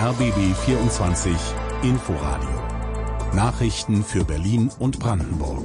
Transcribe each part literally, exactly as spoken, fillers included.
R B B vierundzwanzig Inforadio. Nachrichten für Berlin und Brandenburg.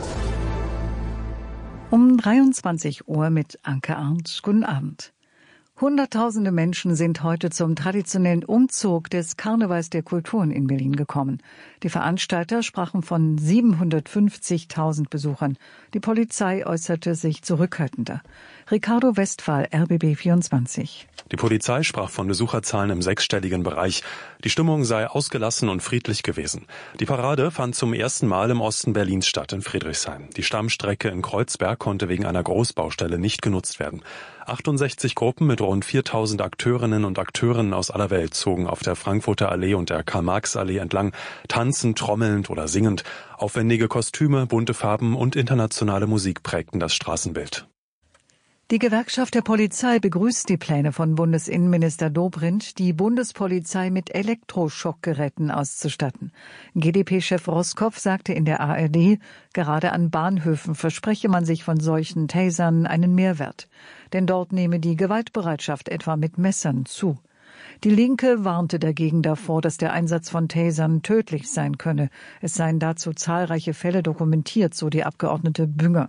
Um dreiundzwanzig Uhr mit Anke Arndt. Guten Abend. Hunderttausende Menschen sind heute zum traditionellen Umzug des Karnevals der Kulturen in Berlin gekommen. Die Veranstalter sprachen von siebenhundertfünfzigtausend Besuchern. Die Polizei äußerte sich zurückhaltender. Ricardo Westphal, R B B vierundzwanzig. Die Polizei sprach von Besucherzahlen im sechsstelligen Bereich. Die Stimmung sei ausgelassen und friedlich gewesen. Die Parade fand zum ersten Mal im Osten Berlins statt, in Friedrichshain. Die Stammstrecke in Kreuzberg konnte wegen einer Großbaustelle nicht genutzt werden. achtundsechzig Gruppen mit rund viertausend Akteurinnen und Akteuren aus aller Welt zogen auf der Frankfurter Allee und der Karl-Marx-Allee entlang, tanzend, trommelnd oder singend. Aufwendige Kostüme, bunte Farben und internationale Musik prägten das Straßenbild. Die Gewerkschaft der Polizei begrüßt die Pläne von Bundesinnenminister Dobrindt, die Bundespolizei mit Elektroschockgeräten auszustatten. G d P-Chef Roßkopf sagte in der A R D, gerade an Bahnhöfen verspreche man sich von solchen Tasern einen Mehrwert. Denn dort nehme die Gewaltbereitschaft etwa mit Messern zu. Die Linke warnte dagegen davor, dass der Einsatz von Tasern tödlich sein könne. Es seien dazu zahlreiche Fälle dokumentiert, so die Abgeordnete Bünger.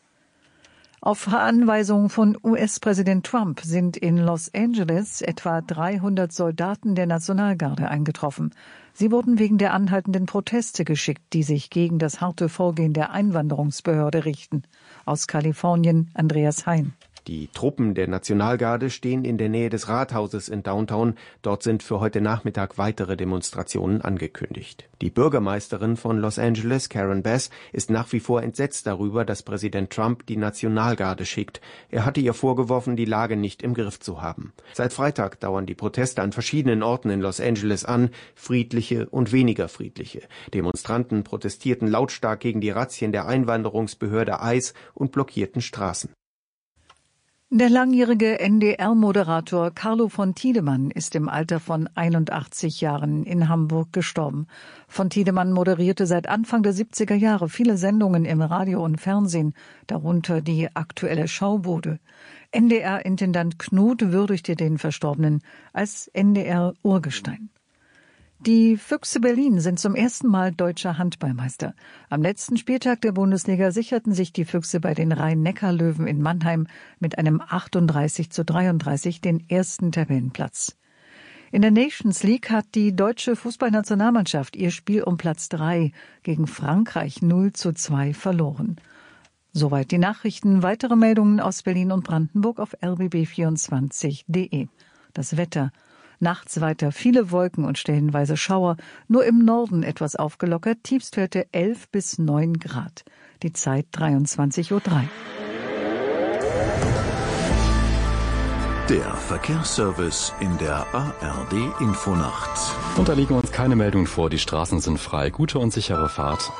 Auf Anweisung von U S-Präsident Trump sind in Los Angeles etwa dreihundert Soldaten der Nationalgarde eingetroffen. Sie wurden wegen der anhaltenden Proteste geschickt, die sich gegen das harte Vorgehen der Einwanderungsbehörde richten. Aus Kalifornien Andreas Hein. Die Truppen der Nationalgarde stehen in der Nähe des Rathauses in Downtown. Dort sind für heute Nachmittag weitere Demonstrationen angekündigt. Die Bürgermeisterin von Los Angeles, Karen Bass, ist nach wie vor entsetzt darüber, dass Präsident Trump die Nationalgarde schickt. Er hatte ihr vorgeworfen, die Lage nicht im Griff zu haben. Seit Freitag dauern die Proteste an verschiedenen Orten in Los Angeles an, friedliche und weniger friedliche. Demonstranten protestierten lautstark gegen die Razzien der Einwanderungsbehörde ICE und blockierten Straßen. Der langjährige N D R-Moderator Carlo von Tiedemann ist im Alter von einundachtzig Jahren in Hamburg gestorben. Von Tiedemann moderierte seit Anfang der siebziger Jahre viele Sendungen im Radio und Fernsehen, darunter die Aktuelle Schaubude. N D R-Intendant Knut würdigte den Verstorbenen als N D R-Urgestein. Die Füchse Berlin sind zum ersten Mal deutscher Handballmeister. Am letzten Spieltag der Bundesliga sicherten sich die Füchse bei den Rhein-Neckar-Löwen in Mannheim mit einem achtunddreißig zu dreiunddreißig den ersten Tabellenplatz. In der Nations League hat die deutsche Fußballnationalmannschaft ihr Spiel um Platz drei gegen Frankreich null zu zwei verloren. Soweit die Nachrichten. Weitere Meldungen aus Berlin und Brandenburg auf r b b vierundzwanzig punkt de. Das Wetter. Nachts weiter viele Wolken und stellenweise Schauer, nur im Norden etwas aufgelockert, Tiefstwerte elf bis neun Grad. Die Zeit dreiundzwanzig Uhr drei. Der Verkehrsservice in der A R D-Infonacht. Und da liegen uns keine Meldungen vor, die Straßen sind frei. Gute und sichere Fahrt.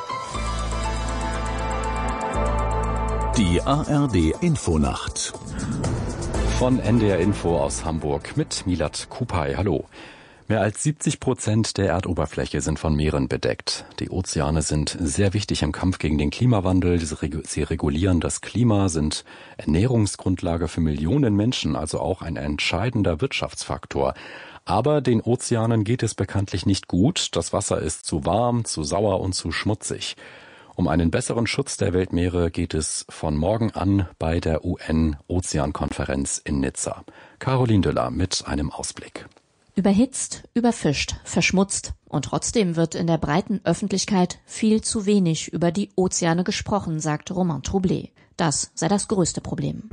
Die A R D-Infonacht. Von N D R Info aus Hamburg mit Milat Kupay. Hallo. Mehr als siebzig Prozent der Erdoberfläche sind von Meeren bedeckt. Die Ozeane sind sehr wichtig im Kampf gegen den Klimawandel. Sie regulieren das Klima, sind Ernährungsgrundlage für Millionen Menschen, also auch ein entscheidender Wirtschaftsfaktor. Aber den Ozeanen geht es bekanntlich nicht gut. Das Wasser ist zu warm, zu sauer und zu schmutzig. Um einen besseren Schutz der Weltmeere geht es von morgen an bei der U N-Ozeankonferenz in Nizza. Caroline Düller mit einem Ausblick. Überhitzt, überfischt, verschmutzt und trotzdem wird in der breiten Öffentlichkeit viel zu wenig über die Ozeane gesprochen, sagt Romain Troublé. Das sei das größte Problem.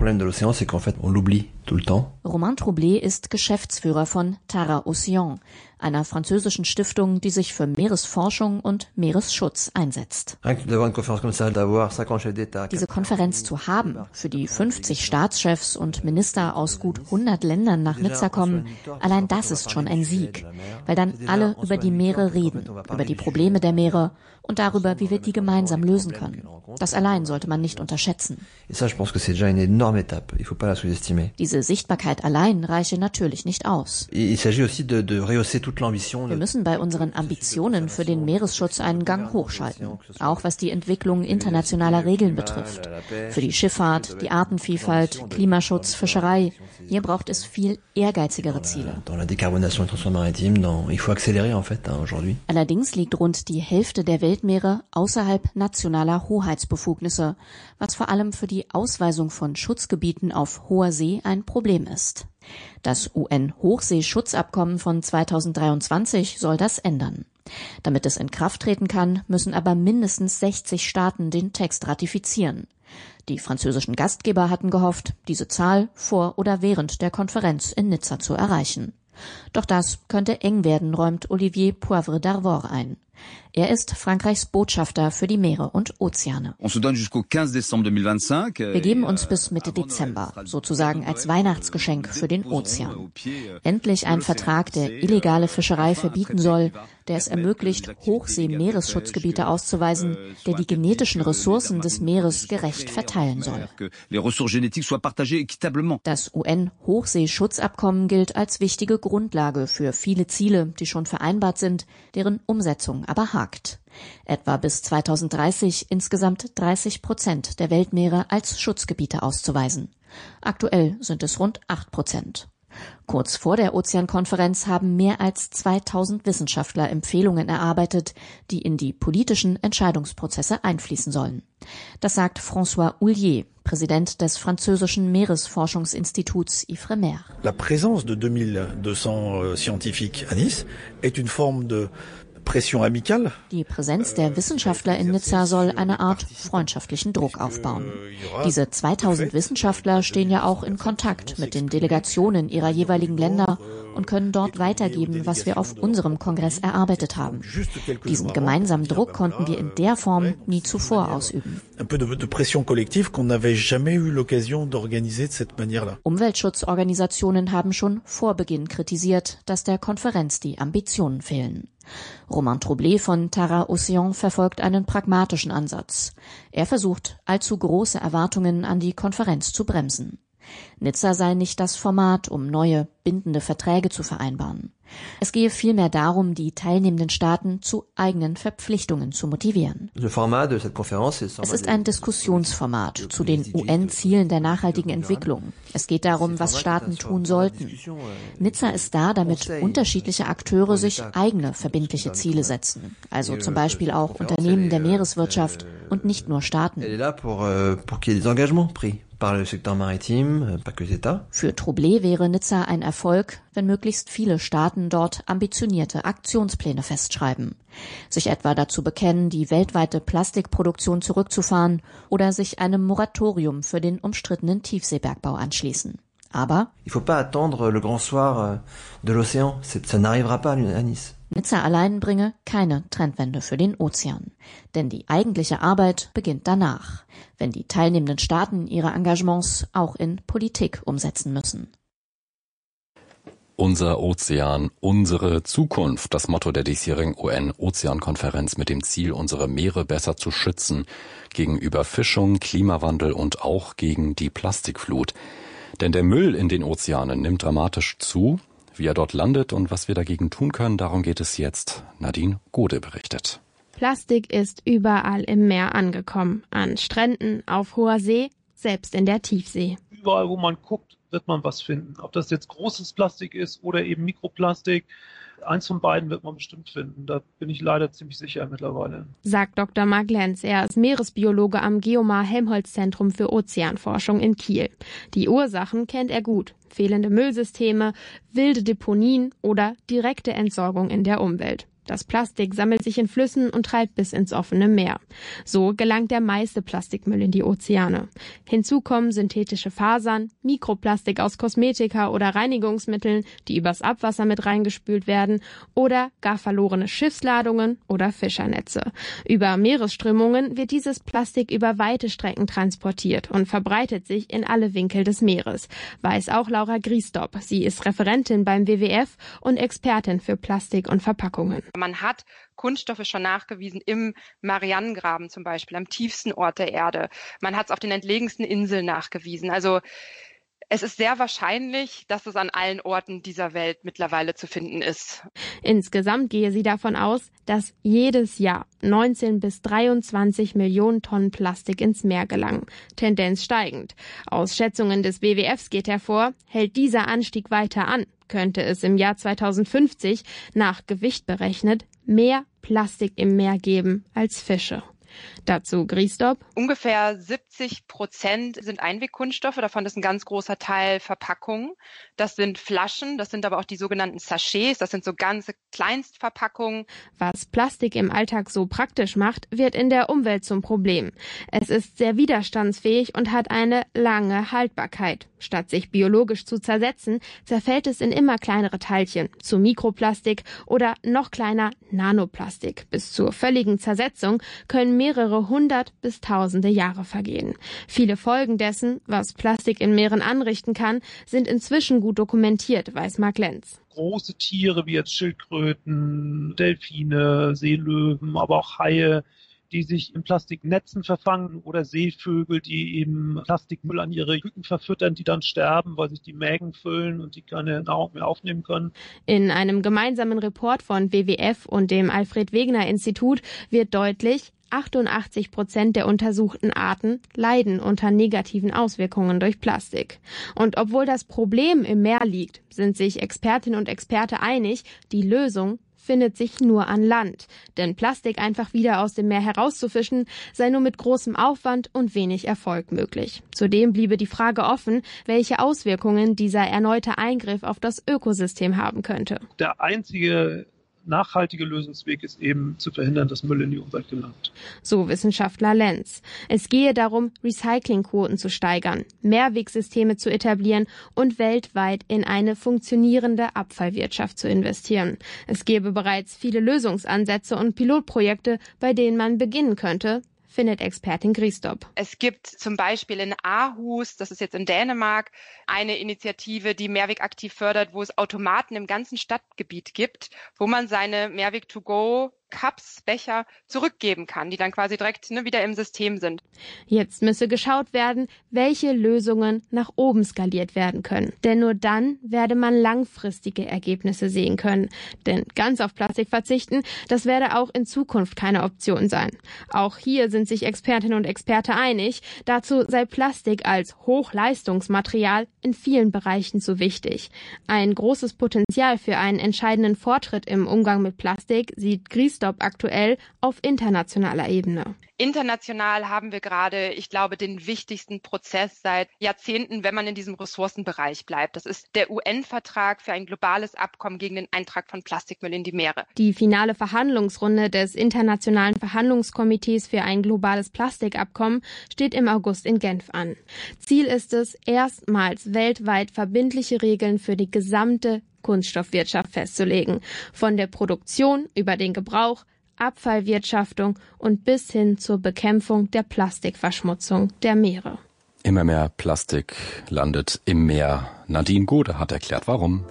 Romain Troublé ist Geschäftsführer von Tara Océan, einer französischen Stiftung, die sich für Meeresforschung und Meeresschutz einsetzt. Diese Konferenz zu haben, für die fünfzig Staatschefs und Minister aus gut hundert Ländern nach Nizza kommen, allein das ist schon ein Sieg, weil dann alle über die Meere reden, über die Probleme der Meere und darüber, wie wir die gemeinsam lösen können. Das allein sollte man nicht unterschätzen. Diese Sichtbarkeit allein reiche natürlich nicht aus. Wir müssen bei unseren Ambitionen für den Meeresschutz einen Gang hochschalten, auch was die Entwicklung internationaler Regeln betrifft. Für die Schifffahrt, die Artenvielfalt, Klimaschutz, Fischerei. Hier braucht es viel ehrgeizigere Ziele. Allerdings liegt rund die Hälfte der Weltmeere außerhalb nationaler Hoheitsbefugnisse, was vor allem für die Ausweisung von Schutzgebieten auf hoher See ein Problem ist. Das U N-Hochseeschutzabkommen von zweitausenddreiundzwanzig soll das ändern. Damit es in Kraft treten kann, müssen aber mindestens sechzig Staaten den Text ratifizieren. Die französischen Gastgeber hatten gehofft, diese Zahl vor oder während der Konferenz in Nizza zu erreichen. Doch das könnte eng werden, räumt Olivier Poivre d'Arvor ein. Er ist Frankreichs Botschafter für die Meere und Ozeane. Wir geben uns bis Mitte Dezember, sozusagen als Weihnachtsgeschenk für den Ozean. Endlich ein Vertrag, der illegale Fischerei verbieten soll, der es ermöglicht, Hochsee-Meeresschutzgebiete auszuweisen, der die genetischen Ressourcen des Meeres gerecht verteilen soll. Das U N-Hochseeschutzabkommen gilt als wichtige Grundlage für viele Ziele, die schon vereinbart sind, deren Umsetzung aber hakt. Etwa bis zweitausenddreißig insgesamt dreißig Prozent der Weltmeere als Schutzgebiete auszuweisen. Aktuell sind es rund acht Prozent. Kurz vor der Ozeankonferenz haben mehr als zweitausend Wissenschaftler Empfehlungen erarbeitet, die in die politischen Entscheidungsprozesse einfließen sollen. Das sagt François Houllier, Präsident des französischen Meeresforschungsinstituts Ifremer. La présence de deux mille deux cents scientifiques à Nice est une forme de Die Präsenz der Wissenschaftler in Nizza soll eine Art freundschaftlichen Druck aufbauen. Diese zweitausend Wissenschaftler stehen ja auch in Kontakt mit den Delegationen ihrer jeweiligen Länder und können dort weitergeben, was wir auf unserem Kongress erarbeitet haben. Diesen gemeinsamen Druck konnten wir in der Form nie zuvor ausüben. Umweltschutzorganisationen haben schon vor Beginn kritisiert, dass der Konferenz die Ambitionen fehlen. Romain Troublé von Tara Océan verfolgt einen pragmatischen Ansatz. Er versucht, allzu große Erwartungen an die Konferenz zu bremsen. Nizza sei nicht das Format, um neue, bindende Verträge zu vereinbaren. Es gehe vielmehr darum, die teilnehmenden Staaten zu eigenen Verpflichtungen zu motivieren. Es ist ein Diskussionsformat zu den U N-Zielen der nachhaltigen Entwicklung. Es geht darum, was Staaten tun sollten. Nizza ist da, damit unterschiedliche Akteure sich eigene verbindliche Ziele setzen. Also zum Beispiel auch Unternehmen der Meereswirtschaft und nicht nur Staaten. Für Troublé wäre Nizza ein Erfolg, wenn möglichst viele Staaten dort ambitionierte Aktionspläne festschreiben, sich etwa dazu bekennen, die weltweite Plastikproduktion zurückzufahren oder sich einem Moratorium für den umstrittenen Tiefseebergbau anschließen. Aber Nizza allein bringe keine Trendwende für den Ozean. Denn die eigentliche Arbeit beginnt danach, wenn die teilnehmenden Staaten ihre Engagements auch in Politik umsetzen müssen. Unser Ozean, unsere Zukunft, das Motto der diesjährigen U N-Ozeankonferenz mit dem Ziel, unsere Meere besser zu schützen gegen Überfischung, Klimawandel und auch gegen die Plastikflut. Denn der Müll in den Ozeanen nimmt dramatisch zu. Wie er dort landet und was wir dagegen tun können, darum geht es jetzt. Nadine Gode berichtet. Plastik ist überall im Meer angekommen. An Stränden, auf hoher See, selbst in der Tiefsee. Überall, wo man guckt, wird man was finden. Ob das jetzt großes Plastik ist oder eben Mikroplastik. Eins von beiden wird man bestimmt finden. Da bin ich leider ziemlich sicher mittlerweile. Sagt Doktor Marc Lenz. Er ist Meeresbiologe am Geomar-Helmholtz-Zentrum für Ozeanforschung in Kiel. Die Ursachen kennt er gut. Fehlende Müllsysteme, wilde Deponien oder direkte Entsorgung in der Umwelt. Das Plastik sammelt sich in Flüssen und treibt bis ins offene Meer. So gelangt der meiste Plastikmüll in die Ozeane. Hinzu kommen synthetische Fasern, Mikroplastik aus Kosmetika oder Reinigungsmitteln, die übers Abwasser mit reingespült werden, oder gar verlorene Schiffsladungen oder Fischernetze. Über Meeresströmungen wird dieses Plastik über weite Strecken transportiert und verbreitet sich in alle Winkel des Meeres, weiß auch Laura Griesdorp. Sie ist Referentin beim W W F und Expertin für Plastik und Verpackungen. Man hat Kunststoffe schon nachgewiesen im Marianengraben zum Beispiel, am tiefsten Ort der Erde. Man hat es auf den entlegensten Inseln nachgewiesen. Also Es ist sehr wahrscheinlich, dass es an allen Orten dieser Welt mittlerweile zu finden ist. Insgesamt gehe sie davon aus, dass jedes Jahr neunzehn bis dreiundzwanzig Millionen Tonnen Plastik ins Meer gelangen. Tendenz steigend. Aus Schätzungen des W W Fs geht hervor, hält dieser Anstieg weiter an, könnte es im Jahr zweitausendfünfzig nach Gewicht berechnet mehr Plastik im Meer geben als Fische. Dazu Griesdorp. Ungefähr siebzig Prozent sind Einwegkunststoffe, davon ist ein ganz großer Teil Verpackungen. Das sind Flaschen, das sind aber auch die sogenannten Sachets, das sind so ganze Kleinstverpackungen. Was Plastik im Alltag so praktisch macht, wird in der Umwelt zum Problem. Es ist sehr widerstandsfähig und hat eine lange Haltbarkeit. Statt sich biologisch zu zersetzen, zerfällt es in immer kleinere Teilchen, zu Mikroplastik oder noch kleiner Nanoplastik. Bis zur völligen Zersetzung können mehrere hundert bis tausende Jahre vergehen. Viele Folgen dessen, was Plastik in Meeren anrichten kann, sind inzwischen gut dokumentiert, weiß Marc Lenz. Große Tiere wie jetzt Schildkröten, Delfine, Seelöwen, aber auch Haie, die sich in Plastiknetzen verfangen, oder Seevögel, die eben Plastikmüll an ihre Küken verfüttern, die dann sterben, weil sich die Mägen füllen und die keine Nahrung mehr aufnehmen können. In einem gemeinsamen Report von W W F und dem Alfred-Wegener-Institut wird deutlich, achtundachtzig Prozent der untersuchten Arten leiden unter negativen Auswirkungen durch Plastik. Und obwohl das Problem im Meer liegt, sind sich Expertinnen und Experte einig, die Lösung findet sich nur an Land. Denn Plastik einfach wieder aus dem Meer herauszufischen, sei nur mit großem Aufwand und wenig Erfolg möglich. Zudem bliebe die Frage offen, welche Auswirkungen dieser erneute Eingriff auf das Ökosystem haben könnte. Der einzige nachhaltige Lösungsweg ist eben zu verhindern, dass Müll in die Umwelt gelangt. So Wissenschaftler Lenz. Es gehe darum, Recyclingquoten zu steigern, Mehrwegsysteme zu etablieren und weltweit in eine funktionierende Abfallwirtschaft zu investieren. Es gäbe bereits viele Lösungsansätze und Pilotprojekte, bei denen man beginnen könnte, findet Expertin Griesdorp. Es gibt zum Beispiel in Aarhus, das ist jetzt in Dänemark, eine Initiative, die Mehrweg aktiv fördert, wo es Automaten im ganzen Stadtgebiet gibt, wo man seine Mehrweg-to-go Cups, Becher zurückgeben kann, die dann quasi direkt ne, wieder im System sind. Jetzt müsse geschaut werden, welche Lösungen nach oben skaliert werden können. Denn nur dann werde man langfristige Ergebnisse sehen können. Denn ganz auf Plastik verzichten, das werde auch in Zukunft keine Option sein. Auch hier sind sich Expertinnen und Experte einig. Dazu sei Plastik als Hochleistungsmaterial in vielen Bereichen zu wichtig. Ein großes Potenzial für einen entscheidenden Fortschritt im Umgang mit Plastik sieht Griesdorp aktuell auf internationaler Ebene. International haben wir gerade, ich glaube, den wichtigsten Prozess seit Jahrzehnten, wenn man in diesem Ressourcenbereich bleibt. Das ist der U N-Vertrag für ein globales Abkommen gegen den Eintrag von Plastikmüll in die Meere. Die finale Verhandlungsrunde des Internationalen Verhandlungskomitees für ein globales Plastikabkommen steht im August in Genf an. Ziel ist es, erstmals weltweit verbindliche Regeln für die gesamte Kunststoffwirtschaft festzulegen. Von der Produktion über den Gebrauch, Abfallwirtschaftung und bis hin zur Bekämpfung der Plastikverschmutzung der Meere. Immer mehr Plastik landet im Meer. Nadine Gode hat erklärt, warum.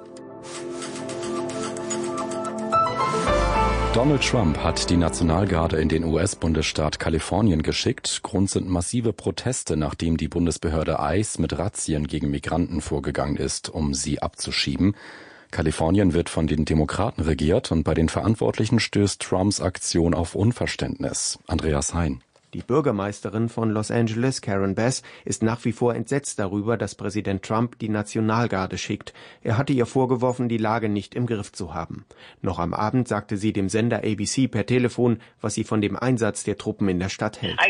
Donald Trump hat die Nationalgarde in den U S-Bundesstaat Kalifornien geschickt. Grund sind massive Proteste, nachdem die Bundesbehörde ICE mit Razzien gegen Migranten vorgegangen ist, um sie abzuschieben. Kalifornien wird von den Demokraten regiert und bei den Verantwortlichen stößt Trumps Aktion auf Unverständnis. Andreas Hein. Die Bürgermeisterin von Los Angeles, Karen Bass, ist nach wie vor entsetzt darüber, dass Präsident Trump die Nationalgarde schickt. Er hatte ihr vorgeworfen, die Lage nicht im Griff zu haben. Noch am Abend sagte sie dem Sender A B C per Telefon, was sie von dem Einsatz der Truppen in der Stadt hält.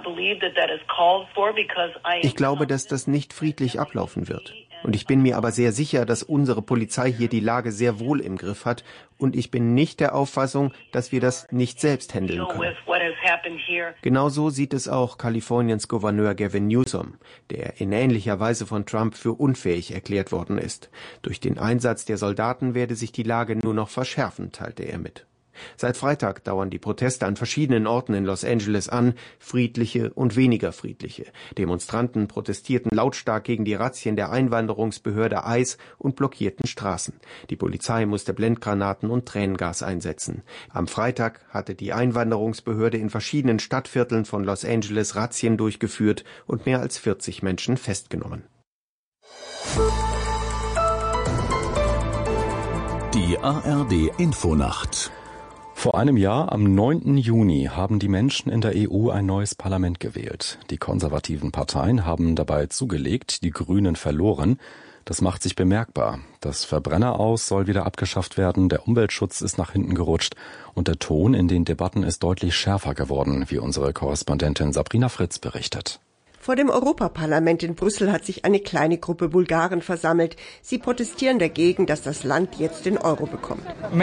Ich glaube, dass das nicht friedlich ablaufen wird. Und ich bin mir aber sehr sicher, dass unsere Polizei hier die Lage sehr wohl im Griff hat. Und ich bin nicht der Auffassung, dass wir das nicht selbst handeln können. Genauso sieht es auch Kaliforniens Gouverneur Gavin Newsom, der in ähnlicher Weise von Trump für unfähig erklärt worden ist. Durch den Einsatz der Soldaten werde sich die Lage nur noch verschärfen, teilte er mit. Seit Freitag dauern die Proteste an verschiedenen Orten in Los Angeles an, friedliche und weniger friedliche. Demonstranten protestierten lautstark gegen die Razzien der Einwanderungsbehörde ICE und blockierten Straßen. Die Polizei musste Blendgranaten und Tränengas einsetzen. Am Freitag hatte die Einwanderungsbehörde in verschiedenen Stadtvierteln von Los Angeles Razzien durchgeführt und mehr als vierzig Menschen festgenommen. Die A R D Infonacht. Vor einem Jahr, am neunten Juni, haben die Menschen in der E U ein neues Parlament gewählt. Die konservativen Parteien haben dabei zugelegt, die Grünen verloren. Das macht sich bemerkbar. Das Verbrenneraus soll wieder abgeschafft werden, der Umweltschutz ist nach hinten gerutscht und der Ton in den Debatten ist deutlich schärfer geworden, wie unsere Korrespondentin Sabrina Fritz berichtet. Vor dem Europaparlament in Brüssel hat sich eine kleine Gruppe Bulgaren versammelt. Sie protestieren dagegen, dass das Land jetzt den Euro bekommt.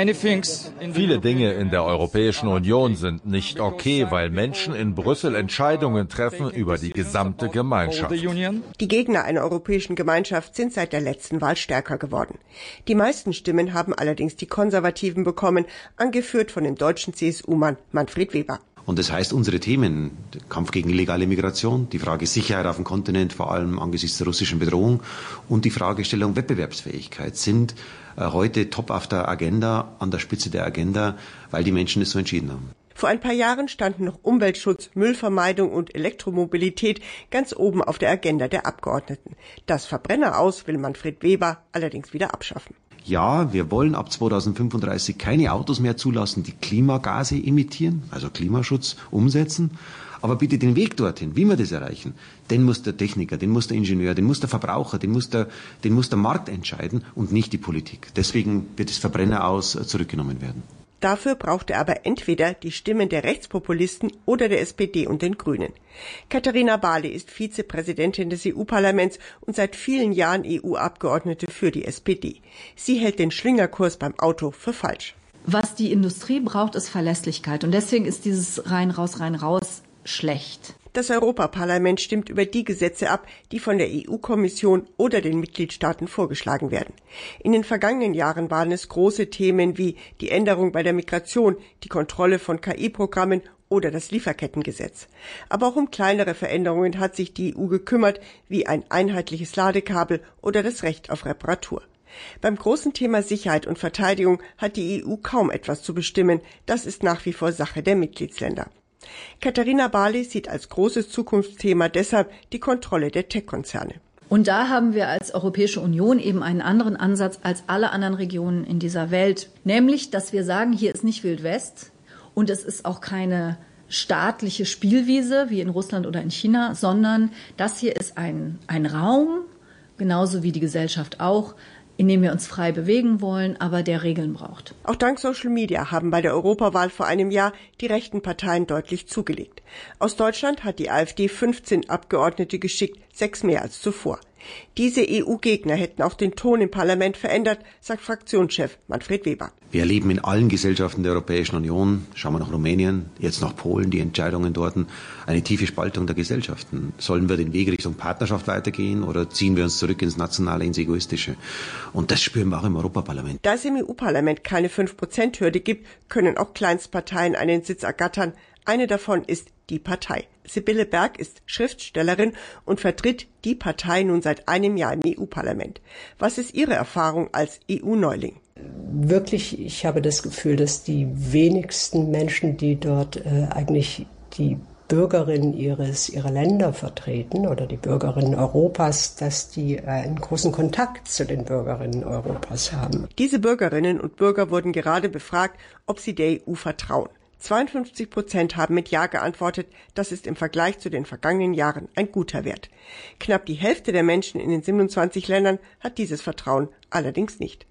Viele Dinge in der Europäischen Union sind nicht okay, weil Menschen in Brüssel Entscheidungen treffen über die gesamte Gemeinschaft. Die Gegner einer europäischen Gemeinschaft sind seit der letzten Wahl stärker geworden. Die meisten Stimmen haben allerdings die Konservativen bekommen, angeführt von dem deutschen C S U-Mann Manfred Weber. Und das heißt, unsere Themen, der Kampf gegen illegale Migration, die Frage Sicherheit auf dem Kontinent, vor allem angesichts der russischen Bedrohung und die Fragestellung Wettbewerbsfähigkeit sind äh, heute top auf der Agenda, an der Spitze der Agenda, weil die Menschen es so entschieden haben. Vor ein paar Jahren standen noch Umweltschutz, Müllvermeidung und Elektromobilität ganz oben auf der Agenda der Abgeordneten. Das Verbrenneraus will Manfred Weber allerdings wieder abschaffen. Ja, wir wollen ab zweitausendfünfunddreißig keine Autos mehr zulassen, die Klimagase emittieren, also Klimaschutz umsetzen. Aber bitte den Weg dorthin, wie wir das erreichen, den muss der Techniker, den muss der Ingenieur, den muss der Verbraucher, den muss der, den muss der Markt entscheiden und nicht die Politik. Deswegen wird das Verbrenneraus zurückgenommen werden. Dafür braucht er aber entweder die Stimmen der Rechtspopulisten oder der S P D und den Grünen. Katharina Barley ist Vizepräsidentin des E U-Parlaments und seit vielen Jahren E U-Abgeordnete für die S P D. Sie hält den Schlingerkurs beim Auto für falsch. Was die Industrie braucht, ist Verlässlichkeit. Und deswegen ist dieses rein, raus, rein, raus schlecht. Das Europaparlament stimmt über die Gesetze ab, die von der E U-Kommission oder den Mitgliedstaaten vorgeschlagen werden. In den vergangenen Jahren waren es große Themen wie die Änderung bei der Migration, die Kontrolle von K I-Programmen oder das Lieferkettengesetz. Aber auch um kleinere Veränderungen hat sich die E U gekümmert, wie ein einheitliches Ladekabel oder das Recht auf Reparatur. Beim großen Thema Sicherheit und Verteidigung hat die E U kaum etwas zu bestimmen. Das ist nach wie vor Sache der Mitgliedsländer. Katharina Barley sieht als großes Zukunftsthema deshalb die Kontrolle der Tech-Konzerne. Und da haben wir als Europäische Union eben einen anderen Ansatz als alle anderen Regionen in dieser Welt. Nämlich, dass wir sagen, hier ist nicht Wild West und es ist auch keine staatliche Spielwiese wie in Russland oder in China, sondern das hier ist ein, ein Raum, genauso wie die Gesellschaft auch, in dem wir uns frei bewegen wollen, aber der Regeln braucht. Auch dank Social Media haben bei der Europawahl vor einem Jahr die rechten Parteien deutlich zugelegt. Aus Deutschland hat die AfD fünfzehn Abgeordnete geschickt, sechs mehr als zuvor. Diese E U-Gegner hätten auch den Ton im Parlament verändert, sagt Fraktionschef Manfred Weber. Wir erleben in allen Gesellschaften der Europäischen Union, schauen wir nach Rumänien, jetzt nach Polen, die Entscheidungen dort, eine tiefe Spaltung der Gesellschaften. Sollen wir den Weg Richtung Partnerschaft weitergehen oder ziehen wir uns zurück ins Nationale, ins Egoistische? Und das spüren wir auch im Europaparlament. Da es im E U-Parlament keine fünf Prozent Hürde gibt, können auch Kleinstparteien einen Sitz ergattern. Eine davon ist die Partei. Sibylle Berg ist Schriftstellerin und vertritt die Partei nun seit einem Jahr im E U-Parlament. Was ist Ihre Erfahrung als E U-Neuling? Wirklich, ich habe das Gefühl, dass die wenigsten Menschen, die dort äh, eigentlich die Bürgerinnen ihres ihrer Länder vertreten oder die Bürgerinnen Europas, dass die äh, einen großen Kontakt zu den Bürgerinnen Europas haben. Diese Bürgerinnen und Bürger wurden gerade befragt, ob sie der E U vertrauen. zweiundfünfzig Prozent haben mit Ja geantwortet. Das ist im Vergleich zu den vergangenen Jahren ein guter Wert. Knapp die Hälfte der Menschen in den siebenundzwanzig Ländern hat dieses Vertrauen allerdings nicht.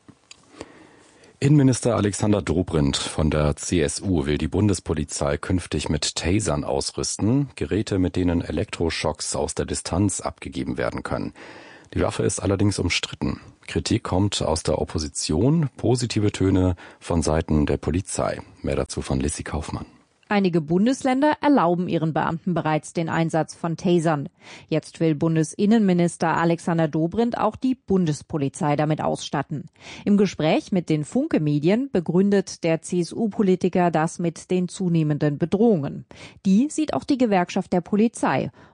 Innenminister Alexander Dobrindt von der C S U will die Bundespolizei künftig mit Tasern ausrüsten, Geräte, mit denen Elektroschocks aus der Distanz abgegeben werden können. Die Waffe ist allerdings umstritten. Kritik kommt aus der Opposition, positive Töne von Seiten der Polizei. Mehr dazu von Lissy Kaufmann. Einige Bundesländer erlauben ihren Beamten bereits den Einsatz von Tasern. Jetzt will Bundesinnenminister Alexander Dobrindt auch die Bundespolizei damit ausstatten. Im Gespräch mit den Funke-Medien begründet der C S U-Politiker das mit den zunehmenden Bedrohungen. Die sieht auch die Gewerkschaft der Polizei.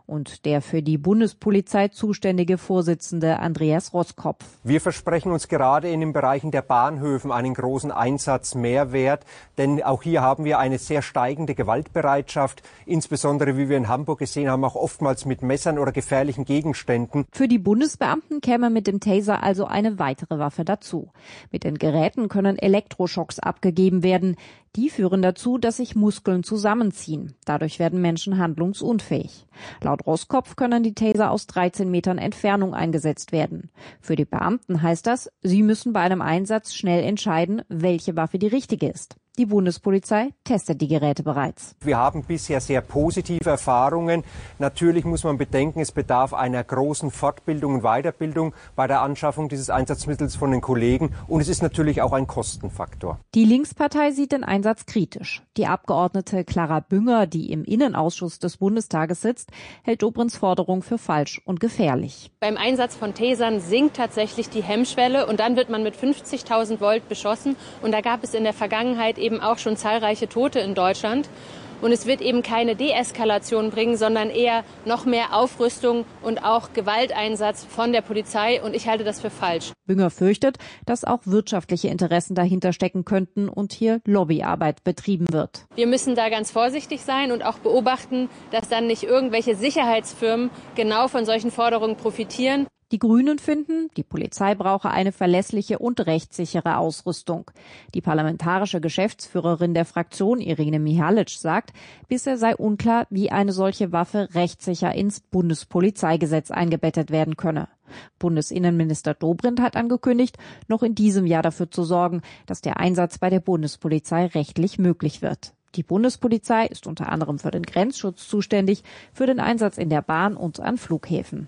und der für die Bundespolizei zuständige Vorsitzende Andreas Roskopf. Wir versprechen uns gerade in den Bereichen der Bahnhöfen einen großen Einsatzmehrwert, denn auch hier haben wir eine sehr steigende Gewaltbereitschaft, insbesondere, wie wir in Hamburg gesehen haben, auch oftmals mit Messern oder gefährlichen Gegenständen. Für die Bundesbeamten käme mit dem Taser also eine weitere Waffe dazu. Mit den Geräten können Elektroschocks abgegeben werden. Die führen dazu, dass sich Muskeln zusammenziehen. Dadurch werden Menschen handlungsunfähig. Laut Roskopf können die Taser aus dreizehn Metern Entfernung eingesetzt werden. Für die Beamten heißt das, sie müssen bei einem Einsatz schnell entscheiden, welche Waffe die richtige ist. Die Bundespolizei testet die Geräte bereits. Wir haben bisher sehr positive Erfahrungen. Natürlich muss man bedenken, es bedarf einer großen Fortbildung und Weiterbildung bei der Anschaffung dieses Einsatzmittels von den Kollegen. Und es ist natürlich auch ein Kostenfaktor. Die Linkspartei sieht den Einsatz kritisch. Die Abgeordnete Clara Bünger, die im Innenausschuss des Bundestages sitzt, hält Dobrindts Forderung für falsch und gefährlich. Beim Einsatz von Tasern sinkt tatsächlich die Hemmschwelle und dann wird man mit fünfzigtausend Volt beschossen. Und da gab es in der Vergangenheit eben auch schon zahlreiche Tote in Deutschland. Und es wird eben keine Deeskalation bringen, sondern eher noch mehr Aufrüstung und auch Gewalteinsatz von der Polizei. Und ich halte das für falsch. Bünger fürchtet, dass auch wirtschaftliche Interessen dahinter stecken könnten und hier Lobbyarbeit betrieben wird. Wir müssen da ganz vorsichtig sein und auch beobachten, dass dann nicht irgendwelche Sicherheitsfirmen genau von solchen Forderungen profitieren. Die Grünen finden, die Polizei brauche eine verlässliche und rechtssichere Ausrüstung. Die parlamentarische Geschäftsführerin der Fraktion, Irene Mihalic, sagt, bisher sei unklar, wie eine solche Waffe rechtssicher ins Bundespolizeigesetz eingebettet werden könne. Bundesinnenminister Dobrindt hat angekündigt, noch in diesem Jahr dafür zu sorgen, dass der Einsatz bei der Bundespolizei rechtlich möglich wird. Die Bundespolizei ist unter anderem für den Grenzschutz zuständig, für den Einsatz in der Bahn und an Flughäfen.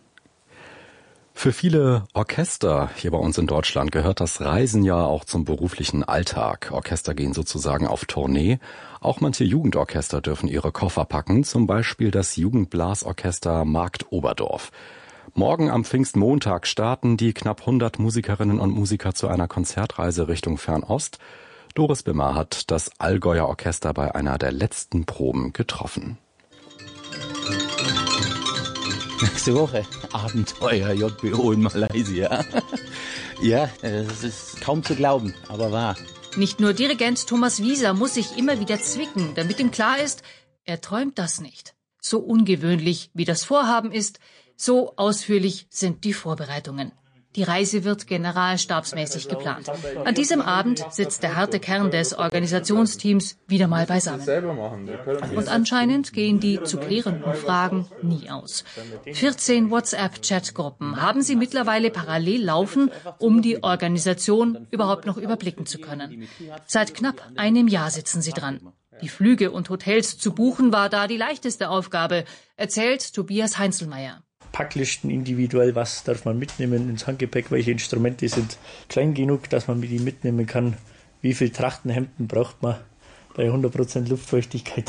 Für viele Orchester hier bei uns in Deutschland gehört das Reisen ja auch zum beruflichen Alltag. Orchester gehen sozusagen auf Tournee. Auch manche Jugendorchester dürfen ihre Koffer packen, zum Beispiel das Jugendblasorchester Markt Oberdorf. Morgen am Pfingstmontag starten die knapp hundert Musikerinnen und Musiker zu einer Konzertreise Richtung Fernost. Doris Bimmer hat das Allgäuer Orchester bei einer der letzten Proben getroffen. Nächste Woche Abenteuer J B O in Malaysia. Ja, das ist kaum zu glauben, aber wahr. Nicht nur Dirigent Thomas Wieser muss sich immer wieder zwicken, damit ihm klar ist, er träumt das nicht. So ungewöhnlich wie das Vorhaben ist, so ausführlich sind die Vorbereitungen. Die Reise wird generalstabsmäßig geplant. An diesem Abend sitzt der harte Kern des Organisationsteams wieder mal beisammen. Und anscheinend gehen die zu klärenden Fragen nie aus. vierzehn WhatsApp-Chatgruppen haben sie mittlerweile parallel laufen, um die Organisation überhaupt noch überblicken zu können. Seit knapp einem Jahr sitzen sie dran. Die Flüge und Hotels zu buchen war da die leichteste Aufgabe, erzählt Tobias Heinzelmeier. Packlisten individuell, was darf man mitnehmen ins Handgepäck, welche Instrumente sind klein genug, dass man mit ihnen mitnehmen kann, wie viel Trachtenhemden braucht man bei hundert Prozent Luftfeuchtigkeit.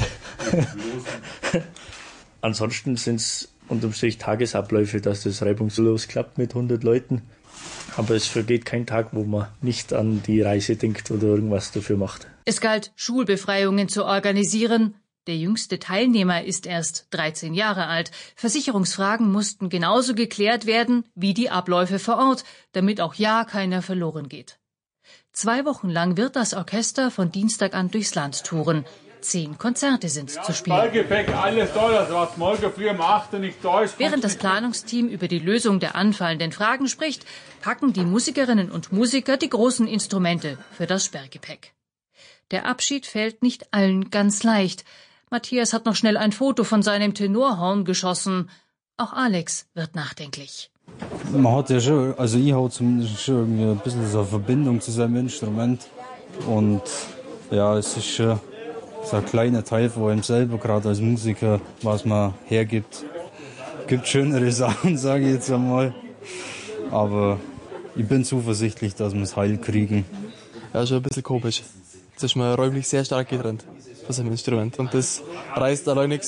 Ansonsten sind es unterm Strich Tagesabläufe, dass das reibungslos klappt mit hundert Leuten, aber es vergeht kein Tag, wo man nicht an die Reise denkt oder irgendwas dafür macht. Es galt, Schulbefreiungen zu organisieren. Der jüngste Teilnehmer ist erst dreizehn Jahre alt. Versicherungsfragen mussten genauso geklärt werden wie die Abläufe vor Ort, damit auch ja keiner verloren geht. Zwei Wochen lang wird das Orchester von Dienstag an durchs Land touren. Zehn Konzerte sind zu spielen. Alles da, das war morgen früh um acht und nicht da ist. Während das Planungsteam über die Lösung der anfallenden Fragen spricht, packen die Musikerinnen und Musiker die großen Instrumente für das Sperrgepäck. Der Abschied fällt nicht allen ganz leicht. Matthias hat noch schnell ein Foto von seinem Tenorhorn geschossen. Auch Alex wird nachdenklich. Man hat ja schon, also ich habe zumindest schon ein bisschen so eine Verbindung zu seinem Instrument. Und ja, es ist schon so ein kleiner Teil von einem selber, gerade als Musiker, was man hergibt. Es gibt schönere Sachen, sage ich jetzt einmal. Aber ich bin zuversichtlich, dass wir es heil kriegen. Ja, schon ein bisschen komisch. Jetzt ist man räumlich sehr stark getrennt von seinem Instrument. Und das reißt allein nichts.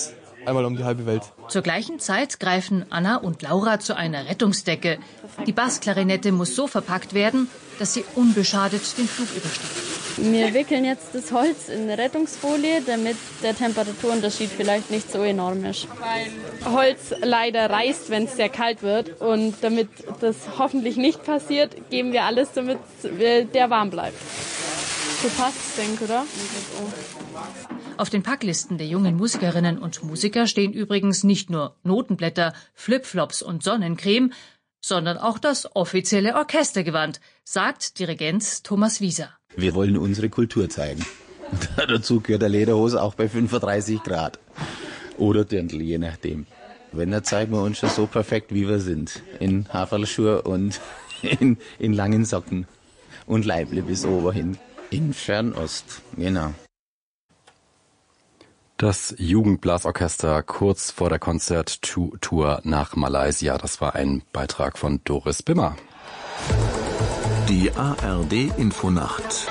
einmal um die halbe Welt. Zur gleichen Zeit greifen Anna und Laura zu einer Rettungsdecke. Die Bassklarinette muss so verpackt werden, dass sie unbeschadet den Flug übersteht. Wir wickeln jetzt das Holz in Rettungsfolie, damit der Temperaturunterschied vielleicht nicht so enorm ist. Weil Holz leider reißt, wenn es sehr kalt wird. Und damit das hoffentlich nicht passiert, geben wir alles, damit der warm bleibt. So passt's, denke ich, oder? Auf den Packlisten der jungen Musikerinnen und Musiker stehen übrigens nicht nur Notenblätter, Flipflops und Sonnencreme, sondern auch das offizielle Orchestergewand, sagt Dirigent Thomas Wieser. Wir wollen unsere Kultur zeigen. Dazu gehört der Lederhose auch bei fünfunddreißig Grad. Oder Dirndl, je nachdem. Wenn, dann zeigen wir uns schon so perfekt, wie wir sind. In Haferlschuhe und in, in langen Socken. Und Leible bis oben hin. In Fernost, genau. Das Jugendblasorchester kurz vor der Konzerttour nach Malaysia. Das war ein Beitrag von Doris Bimmer. Die A R D-Infonacht.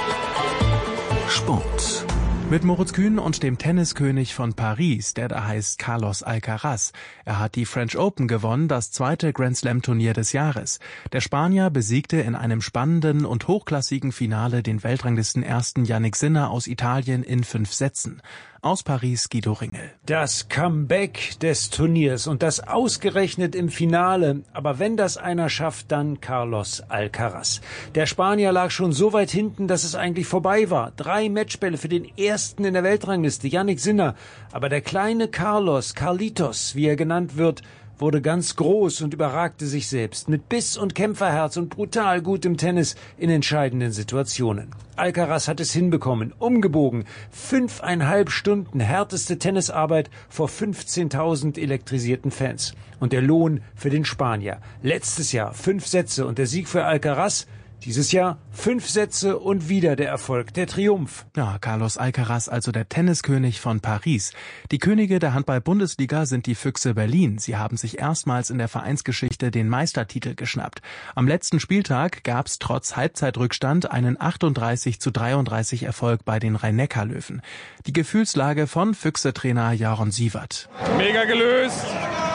Sport. Mit Moritz Kühn und dem Tenniskönig von Paris, der da heißt Carlos Alcaraz. Er hat die French Open gewonnen, das zweite Grand-Slam-Turnier des Jahres. Der Spanier besiegte in einem spannenden und hochklassigen Finale den Weltranglistenersten Jannik Sinner aus Italien in fünf Sätzen. Aus Paris Guido Ringel. Das Comeback des Turniers und das ausgerechnet im Finale. Aber wenn das einer schafft, dann Carlos Alcaraz. Der Spanier lag schon so weit hinten, dass es eigentlich vorbei war. Drei Matchbälle für den ersten in der Weltrangliste, Jannik Sinner. Aber der kleine Carlos, Carlitos, wie er genannt wird, wurde ganz groß und überragte sich selbst. Mit Biss und Kämpferherz und brutal gutem Tennis in entscheidenden Situationen. Alcaraz hat es hinbekommen, umgebogen. Fünfeinhalb Stunden härteste Tennisarbeit vor fünfzehntausend elektrisierten Fans. Und der Lohn für den Spanier. Letztes Jahr fünf Sätze und der Sieg für Alcaraz. Dieses Jahr fünf Sätze und wieder der Erfolg, der Triumph. Ja, Carlos Alcaraz, also der Tenniskönig von Paris. Die Könige der Handball-Bundesliga sind die Füchse Berlin. Sie haben sich erstmals in der Vereinsgeschichte den Meistertitel geschnappt. Am letzten Spieltag gab es trotz Halbzeitrückstand einen achtunddreißig zu dreiunddreißig Erfolg bei den Rhein-Neckar-Löwen. Die Gefühlslage von Füchse-Trainer Jaron Sievert. Mega gelöst,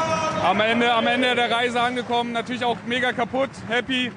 am Ende, am Ende der Reise angekommen, natürlich auch mega kaputt, happy.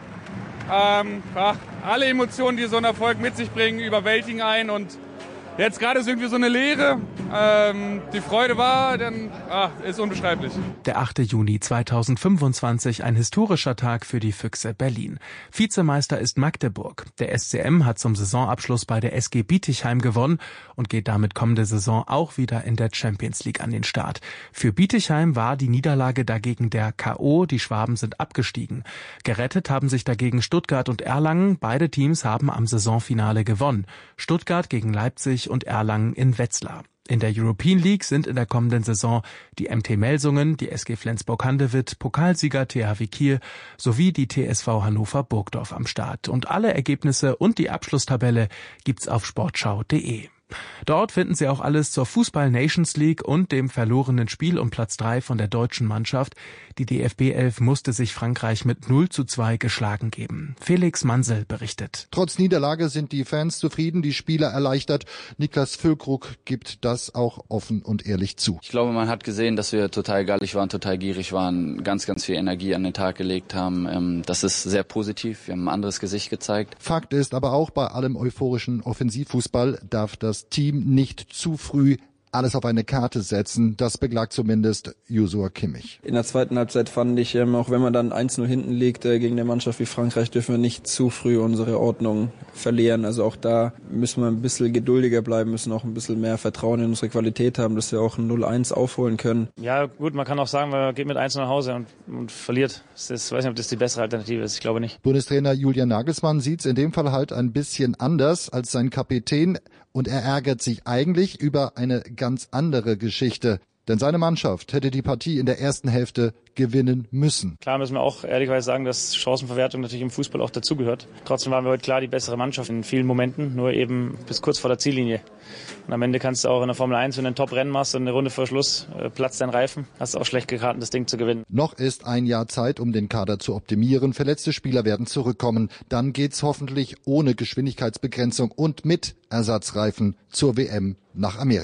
Ähm, ach, alle Emotionen, die so ein Erfolg mit sich bringen, überwältigen einen und jetzt gerade ist irgendwie so eine Leere. Ähm, die Freude war, dann ach, ist unbeschreiblich. Der achte Juni zweitausendfünfundzwanzig, ein historischer Tag für die Füchse Berlin. Vizemeister ist Magdeburg. Der S C M hat zum Saisonabschluss bei der S G Bietigheim gewonnen und geht damit kommende Saison auch wieder in der Champions League an den Start. Für Bietigheim war die Niederlage dagegen der K O. Die Schwaben sind abgestiegen. Gerettet haben sich dagegen Stuttgart und Erlangen. Beide Teams haben am Saisonfinale gewonnen. Stuttgart gegen Leipzig und Erlangen in Wetzlar. In der European League sind in der kommenden Saison die M T Melsungen, die S G Flensburg-Handewitt, Pokalsieger T H W Kiel sowie die T S V Hannover Burgdorf am Start. Und alle Ergebnisse und die Abschlusstabelle gibt's auf sportschau punkt de. Dort finden Sie auch alles zur Fußball-Nations League und dem verlorenen Spiel um Platz drei von der deutschen Mannschaft. Die D F B elf musste sich Frankreich mit null zu zwei geschlagen geben. Felix Mansel berichtet. Trotz Niederlage sind die Fans zufrieden, die Spieler erleichtert. Niklas Füllkrug gibt das auch offen und ehrlich zu. Ich glaube, man hat gesehen, dass wir total gallig waren, total gierig waren, ganz, ganz viel Energie an den Tag gelegt haben. Das ist sehr positiv. Wir haben ein anderes Gesicht gezeigt. Fakt ist aber auch, bei allem euphorischen Offensivfußball darf das Team nicht zu früh alles auf eine Karte setzen. Das beklagt zumindest Joshua Kimmich. In der zweiten Halbzeit fand ich, ähm, auch wenn man dann eins null hinten liegt äh, gegen eine Mannschaft wie Frankreich, dürfen wir nicht zu früh unsere Ordnung verlieren. Also auch da müssen wir ein bisschen geduldiger bleiben, müssen auch ein bisschen mehr Vertrauen in unsere Qualität haben, dass wir auch ein null eins aufholen können. Ja gut, man kann auch sagen, man geht mit eins nach Hause und, und verliert. Das ist, ich weiß nicht, ob das die bessere Alternative ist. Ich glaube nicht. Bundestrainer Julian Nagelsmann sieht es in dem Fall halt ein bisschen anders als sein Kapitän. Und er ärgert sich eigentlich über eine ganz andere Geschichte. Denn seine Mannschaft hätte die Partie in der ersten Hälfte gewinnen müssen. Klar müssen wir auch ehrlicherweise sagen, dass Chancenverwertung natürlich im Fußball auch dazugehört. Trotzdem waren wir heute klar die bessere Mannschaft in vielen Momenten, nur eben bis kurz vor der Ziellinie. Und am Ende kannst du auch in der Formel eins, wenn du ein Top-Rennen machst und eine Runde vor Schluss äh, platzt dein Reifen, hast du auch schlecht geraten, das Ding zu gewinnen. Noch ist ein Jahr Zeit, um den Kader zu optimieren. Verletzte Spieler werden zurückkommen. Dann geht's hoffentlich ohne Geschwindigkeitsbegrenzung und mit Ersatzreifen zur W M nach Amerika.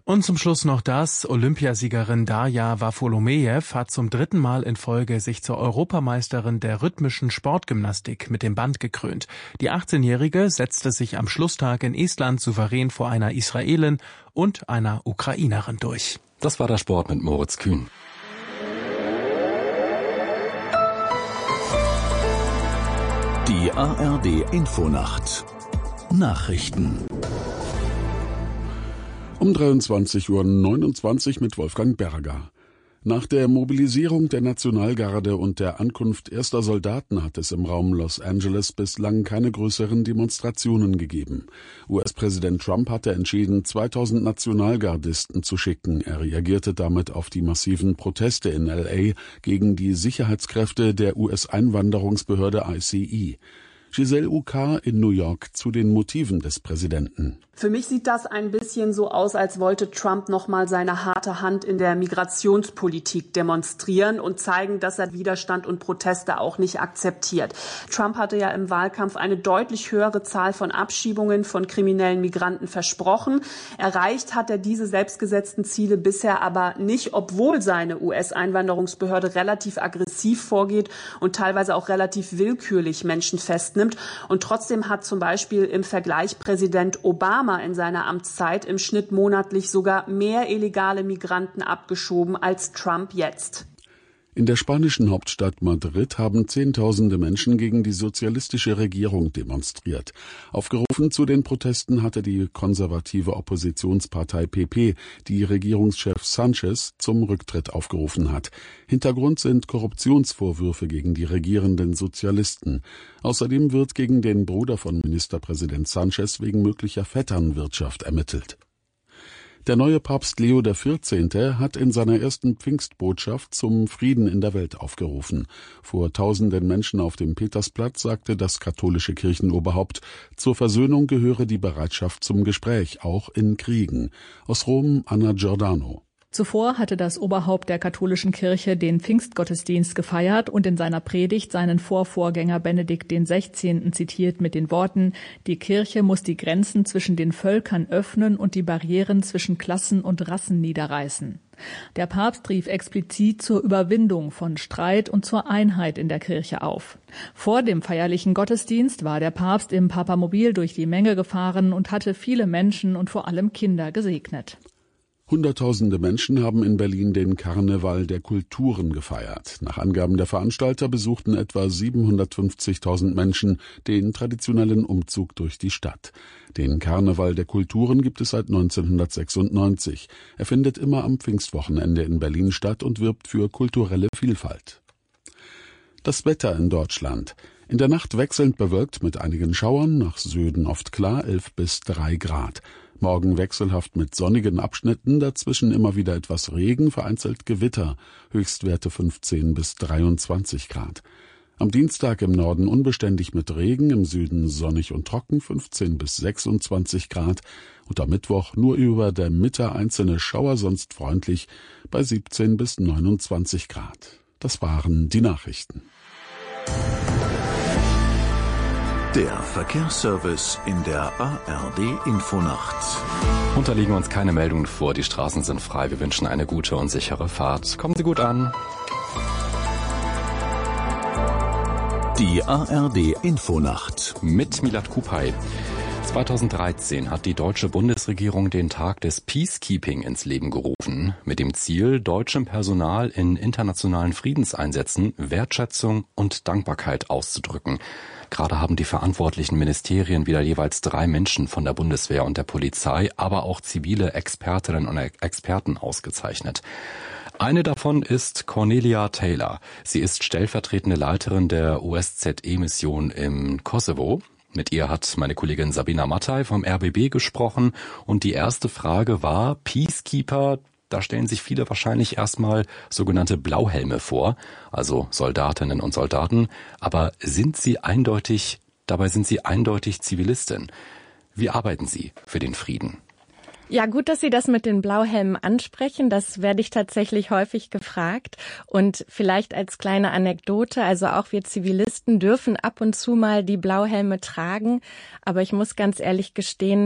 Und zum Schluss noch das. Olympiasiegerin Darja Wafolomejew hat zum dritten Mal in Folge sich zur Europameisterin der rhythmischen Sportgymnastik mit dem Band gekrönt. Die achtzehnjährige setzte sich am Schlusstag in Estland souverän vor einer Israelin und einer Ukrainerin durch. Das war der Sport mit Moritz Kühn. Die A R D-Infonacht. Nachrichten. Um dreiundzwanzig Uhr neunundzwanzig mit Wolfgang Berger. Nach der Mobilisierung der Nationalgarde und der Ankunft erster Soldaten hat es im Raum Los Angeles bislang keine größeren Demonstrationen gegeben. U S-Präsident Trump hatte entschieden, zweitausend Nationalgardisten zu schicken. Er reagierte damit auf die massiven Proteste in L A gegen die Sicherheitskräfte der U S-Einwanderungsbehörde I C E. Giselle Ucar in New York zu den Motiven des Präsidenten. Für mich sieht das ein bisschen so aus, als wollte Trump noch mal seine harte Hand in der Migrationspolitik demonstrieren und zeigen, dass er Widerstand und Proteste auch nicht akzeptiert. Trump hatte ja im Wahlkampf eine deutlich höhere Zahl von Abschiebungen von kriminellen Migranten versprochen. Erreicht hat er diese selbstgesetzten Ziele bisher aber nicht, obwohl seine U S-Einwanderungsbehörde relativ aggressiv vorgeht und teilweise auch relativ willkürlich Menschen festnimmt. Und trotzdem hat zum Beispiel im Vergleich Präsident Obama in seiner Amtszeit im Schnitt monatlich sogar mehr illegale Migranten abgeschoben als Trump jetzt. In der spanischen Hauptstadt Madrid haben Zehntausende Menschen gegen die sozialistische Regierung demonstriert. Aufgerufen zu den Protesten hatte die konservative Oppositionspartei P P, die Regierungschef Sánchez zum Rücktritt aufgerufen hat. Hintergrund sind Korruptionsvorwürfe gegen die regierenden Sozialisten. Außerdem wird gegen den Bruder von Ministerpräsident Sánchez wegen möglicher Vetternwirtschaft ermittelt. Der neue Papst Leo der Vierzehnte hat in seiner ersten Pfingstbotschaft zum Frieden in der Welt aufgerufen. Vor tausenden Menschen auf dem Petersplatz sagte das katholische Kirchenoberhaupt, zur Versöhnung gehöre die Bereitschaft zum Gespräch, auch in Kriegen. Aus Rom Anna Giordano. Zuvor hatte das Oberhaupt der katholischen Kirche den Pfingstgottesdienst gefeiert und in seiner Predigt seinen Vorvorgänger Benedikt den Sechzehnten zitiert mit den Worten: Die Kirche muss die Grenzen zwischen den Völkern öffnen und die Barrieren zwischen Klassen und Rassen niederreißen. Der Papst rief explizit zur Überwindung von Streit und zur Einheit in der Kirche auf. Vor dem feierlichen Gottesdienst war der Papst im Papamobil durch die Menge gefahren und hatte viele Menschen und vor allem Kinder gesegnet. Hunderttausende Menschen haben in Berlin den Karneval der Kulturen gefeiert. Nach Angaben der Veranstalter besuchten etwa siebenhundertfünfzigtausend Menschen den traditionellen Umzug durch die Stadt. Den Karneval der Kulturen gibt es seit neunzehnhundertsechsundneunzig. Er findet immer am Pfingstwochenende in Berlin statt und wirbt für kulturelle Vielfalt. Das Wetter in Deutschland. In der Nacht wechselnd bewölkt mit einigen Schauern, nach Süden oft klar, elf bis drei Grad. Morgen wechselhaft mit sonnigen Abschnitten, dazwischen immer wieder etwas Regen, vereinzelt Gewitter, Höchstwerte fünfzehn bis dreiundzwanzig Grad. Am Dienstag im Norden unbeständig mit Regen, im Süden sonnig und trocken, fünfzehn bis sechsundzwanzig Grad. Und am Mittwoch nur über der Mitte einzelne Schauer, sonst freundlich, bei siebzehn bis neunundzwanzig Grad. Das waren die Nachrichten. Der Verkehrsservice in der A R D-Infonacht. Unterliegen uns keine Meldungen vor, die Straßen sind frei. Wir wünschen eine gute und sichere Fahrt. Kommen Sie gut an. Die A R D-Infonacht mit Milat Kupay. zweitausenddreizehn hat die deutsche Bundesregierung den Tag des Peacekeeping ins Leben gerufen, mit dem Ziel, deutschem Personal in internationalen Friedenseinsätzen Wertschätzung und Dankbarkeit auszudrücken. Gerade haben die verantwortlichen Ministerien wieder jeweils drei Menschen von der Bundeswehr und der Polizei, aber auch zivile Expertinnen und Experten ausgezeichnet. Eine davon ist Cornelia Taylor. Sie ist stellvertretende Leiterin der O S Z E-Mission im Kosovo. Mit ihr hat meine Kollegin Sabina Mattei vom R B B gesprochen und die erste Frage war: Peacekeeper, da stellen sich viele wahrscheinlich erstmal sogenannte Blauhelme vor, also Soldatinnen und Soldaten, aber sind sie eindeutig, dabei sind sie eindeutig Zivilistin. Wie arbeiten Sie für den Frieden? Ja, gut, dass Sie das mit den Blauhelmen ansprechen. Das werde ich tatsächlich häufig gefragt. Und vielleicht als kleine Anekdote, also auch wir Zivilisten dürfen ab und zu mal die Blauhelme tragen. Aber ich muss ganz ehrlich gestehen,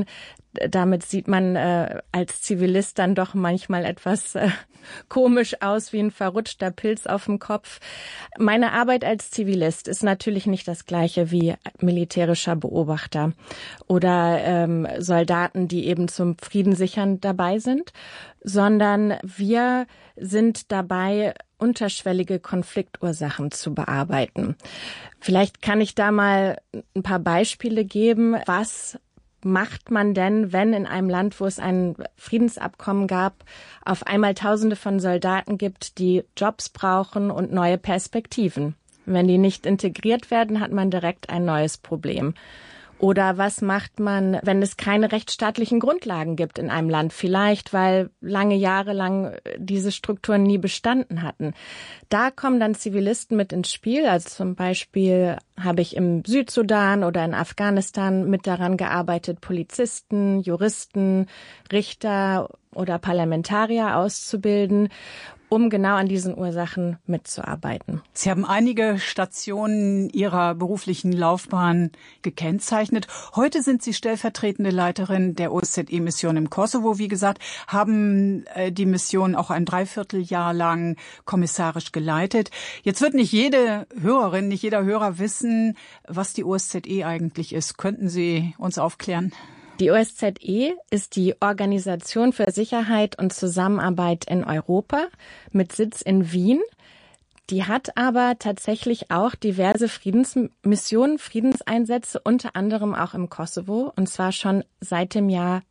damit sieht man äh, als Zivilist dann doch manchmal etwas äh, komisch aus, wie ein verrutschter Pilz auf dem Kopf. Meine Arbeit als Zivilist ist natürlich nicht das gleiche wie militärischer Beobachter oder ähm, Soldaten, die eben zum Friedenssichern dabei sind, sondern wir sind dabei, unterschwellige Konfliktursachen zu bearbeiten. Vielleicht kann ich da mal ein paar Beispiele geben. Was macht man denn, wenn in einem Land, wo es ein Friedensabkommen gab, auf einmal Tausende von Soldaten gibt, die Jobs brauchen und neue Perspektiven? Wenn die nicht integriert werden, hat man direkt ein neues Problem. Oder was macht man, wenn es keine rechtsstaatlichen Grundlagen gibt in einem Land? Vielleicht, weil lange Jahre lang diese Strukturen nie bestanden hatten. Da kommen dann Zivilisten mit ins Spiel. Also zum Beispiel habe ich im Südsudan oder in Afghanistan mit daran gearbeitet, Polizisten, Juristen, Richter oder Parlamentarier auszubilden, um genau an diesen Ursachen mitzuarbeiten. Sie haben einige Stationen Ihrer beruflichen Laufbahn gekennzeichnet. Heute sind Sie stellvertretende Leiterin der O S Z E-Mission im Kosovo, wie gesagt, haben die Mission auch ein Dreivierteljahr lang kommissarisch geleitet. Jetzt wird nicht jede Hörerin, nicht jeder Hörer wissen, was die O S Z E eigentlich ist. Könnten Sie uns aufklären? Die O S Z E ist die Organisation für Sicherheit und Zusammenarbeit in Europa mit Sitz in Wien. Die hat aber tatsächlich auch diverse Friedensmissionen, Friedenseinsätze, unter anderem auch im Kosovo, und zwar schon seit dem Jahr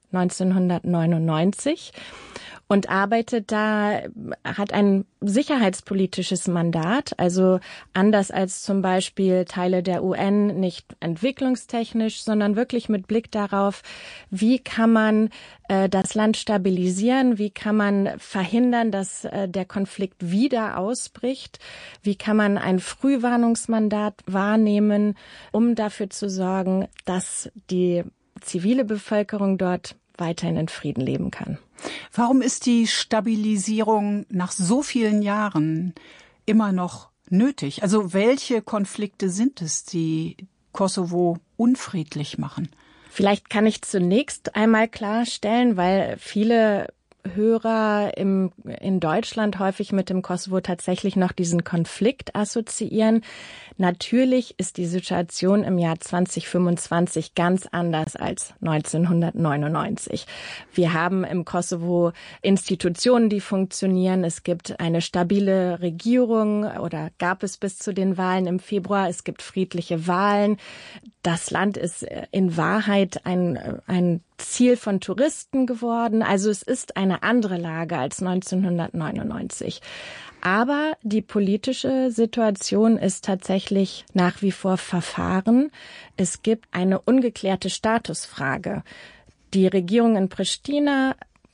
neunzehnhundertneunundneunzig. Und arbeitet da, hat ein sicherheitspolitisches Mandat, also anders als zum Beispiel Teile der U N, nicht entwicklungstechnisch, sondern wirklich mit Blick darauf, wie kann man äh, das Land stabilisieren, wie kann man verhindern, dass äh, der Konflikt wieder ausbricht, wie kann man ein Frühwarnungsmandat wahrnehmen, um dafür zu sorgen, dass die zivile Bevölkerung dort weiterhin in Frieden leben kann. Warum ist die Stabilisierung nach so vielen Jahren immer noch nötig? Also welche Konflikte sind es, die Kosovo unfriedlich machen? Vielleicht kann ich zunächst einmal klarstellen, weil viele Hörer im, in Deutschland häufig mit dem Kosovo tatsächlich noch diesen Konflikt assoziieren. Natürlich ist die Situation im Jahr zwanzig fünfundzwanzig ganz anders als neunzehnhundertneunundneunzig. Wir haben im Kosovo Institutionen, die funktionieren. Es gibt eine stabile Regierung oder gab es bis zu den Wahlen im Februar. Es gibt friedliche Wahlen. Das Land ist in Wahrheit ein, ein Ziel von Touristen geworden. Also es ist eine andere Lage als neunzehnhundertneunundneunzig. Aber die politische Situation ist tatsächlich nach wie vor verfahren. Es gibt eine ungeklärte Statusfrage. Die Regierung in Pristina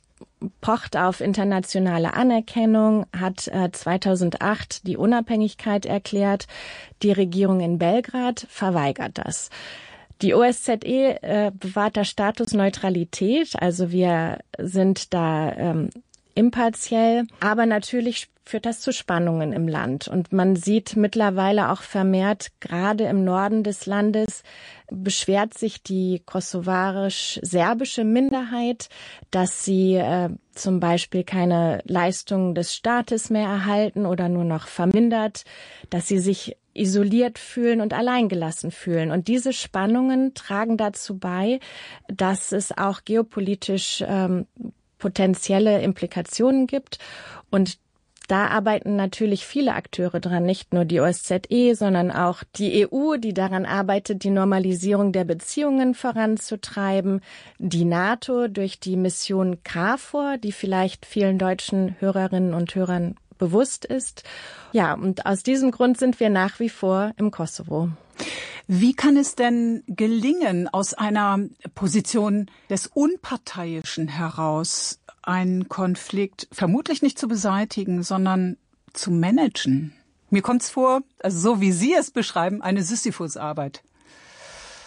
pocht auf internationale Anerkennung, hat äh, zweitausendacht die Unabhängigkeit erklärt. Die Regierung in Belgrad verweigert das. Die O S Z E äh, bewahrt da Status Neutralität, also wir sind da ähm, impartiell, aber natürlich führt das zu Spannungen im Land. Und man sieht mittlerweile auch vermehrt, gerade im Norden des Landes, beschwert sich die kosovarisch-serbische Minderheit, dass sie äh, zum Beispiel keine Leistungen des Staates mehr erhalten oder nur noch vermindert, dass sie sich isoliert fühlen und alleingelassen fühlen. Und diese Spannungen tragen dazu bei, dass es auch geopolitisch ähm, potenzielle Implikationen gibt. Und da arbeiten natürlich viele Akteure dran, nicht nur die O S Z E, sondern auch die E U, die daran arbeitet, die Normalisierung der Beziehungen voranzutreiben, die NATO durch die Mission KFOR, die vielleicht vielen deutschen Hörerinnen und Hörern bewusst ist. Ja, und aus diesem Grund sind wir nach wie vor im Kosovo. Wie kann es denn gelingen, aus einer Position des Unparteiischen heraus einen Konflikt vermutlich nicht zu beseitigen, sondern zu managen? Mir kommt's vor, also so wie Sie es beschreiben, eine Sisyphus-Arbeit.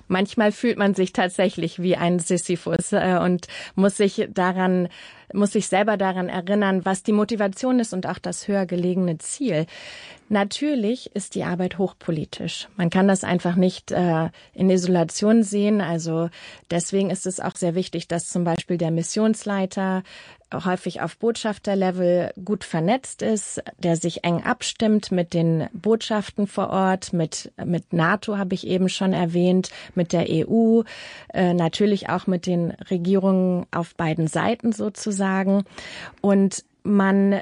manchmal fühlt man sich tatsächlich wie ein Sisyphus äh, und muss sich daran, muss sich selber daran erinnern, was die Motivation ist und auch das höher gelegene Ziel. Natürlich ist die Arbeit hochpolitisch. Man kann das einfach nicht äh, in Isolation sehen. Also deswegen ist es auch sehr wichtig, dass zum Beispiel der Missionsleiter häufig auf Botschafterlevel gut vernetzt ist, der sich eng abstimmt mit den Botschaften vor Ort, mit mit NATO habe ich eben schon erwähnt, mit der E U, äh, natürlich auch mit den Regierungen auf beiden Seiten sozusagen. Und man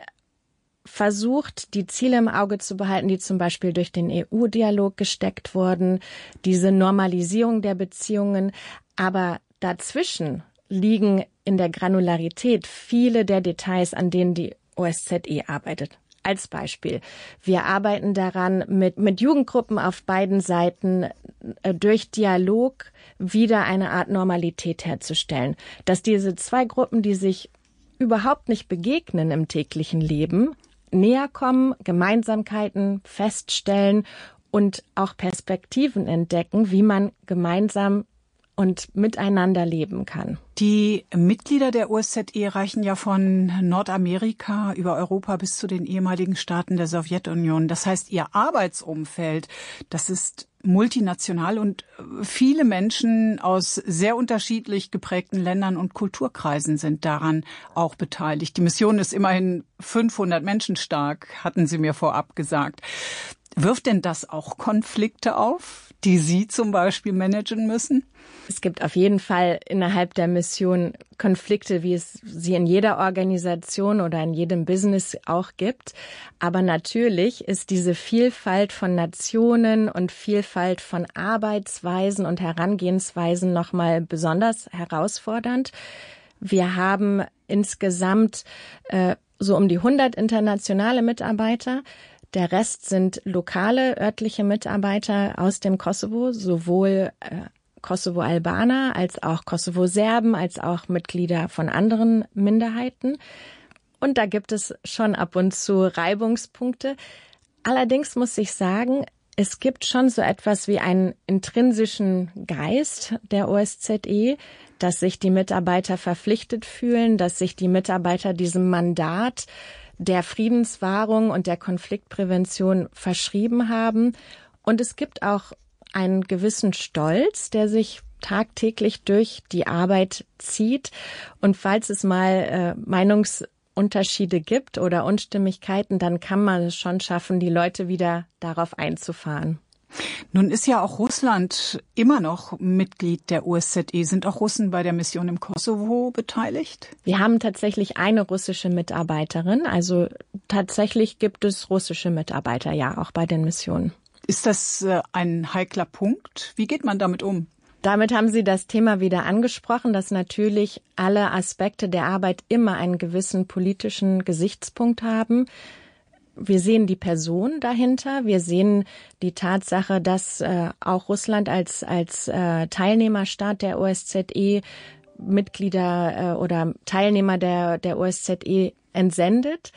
versucht, die Ziele im Auge zu behalten, die zum Beispiel durch den E U-Dialog gesteckt wurden, diese Normalisierung der Beziehungen. Aber dazwischen liegen in der Granularität viele der Details, an denen die O S Z E arbeitet. Als Beispiel, wir arbeiten daran, mit, mit Jugendgruppen auf beiden Seiten äh, durch Dialog wieder eine Art Normalität herzustellen. Dass diese zwei Gruppen, die sich überhaupt nicht begegnen im täglichen Leben, näher kommen, Gemeinsamkeiten feststellen und auch Perspektiven entdecken, wie man gemeinsam und miteinander leben kann. Die Mitglieder der O S Z E reichen ja von Nordamerika über Europa bis zu den ehemaligen Staaten der Sowjetunion. Das heißt, ihr Arbeitsumfeld, das ist multinational und viele Menschen aus sehr unterschiedlich geprägten Ländern und Kulturkreisen sind daran auch beteiligt. Die Mission ist immerhin fünfhundert Menschen stark, hatten Sie mir vorab gesagt. Wirft denn das auch Konflikte auf, die Sie zum Beispiel managen müssen? Es gibt auf jeden Fall innerhalb der Mission Konflikte, wie es sie in jeder Organisation oder in jedem Business auch gibt. Aber natürlich ist diese Vielfalt von Nationen und Vielfalt von Arbeitsweisen und Herangehensweisen nochmal besonders herausfordernd. Wir haben insgesamt äh, so um die hundert internationale Mitarbeiter. Der Rest sind lokale, örtliche Mitarbeiter aus dem Kosovo, sowohl äh, Kosovo-Albaner als auch Kosovo-Serben, als auch Mitglieder von anderen Minderheiten. Und da gibt es schon ab und zu Reibungspunkte. Allerdings muss ich sagen, es gibt schon so etwas wie einen intrinsischen Geist der O S Z E, dass sich die Mitarbeiter verpflichtet fühlen, dass sich die Mitarbeiter diesem Mandat der Friedenswahrung und der Konfliktprävention verschrieben haben. Und es gibt auch einen gewissen Stolz, der sich tagtäglich durch die Arbeit zieht. Und falls es mal äh, Meinungsunterschiede gibt oder Unstimmigkeiten, dann kann man es schon schaffen, die Leute wieder darauf einzufahren. Nun ist ja auch Russland immer noch Mitglied der O S Z E. Sind auch Russen bei der Mission im Kosovo beteiligt? Wir haben tatsächlich eine russische Mitarbeiterin. Also tatsächlich gibt es russische Mitarbeiter, ja, auch bei den Missionen. Ist das ein heikler Punkt? Wie geht man damit um? Damit haben Sie das Thema wieder angesprochen, dass natürlich alle Aspekte der Arbeit immer einen gewissen politischen Gesichtspunkt haben. Wir sehen die Person dahinter. Wir sehen die Tatsache, dass äh, auch Russland als als äh, Teilnehmerstaat der O S Z E Mitglieder äh, oder Teilnehmer der der O S Z E entsendet.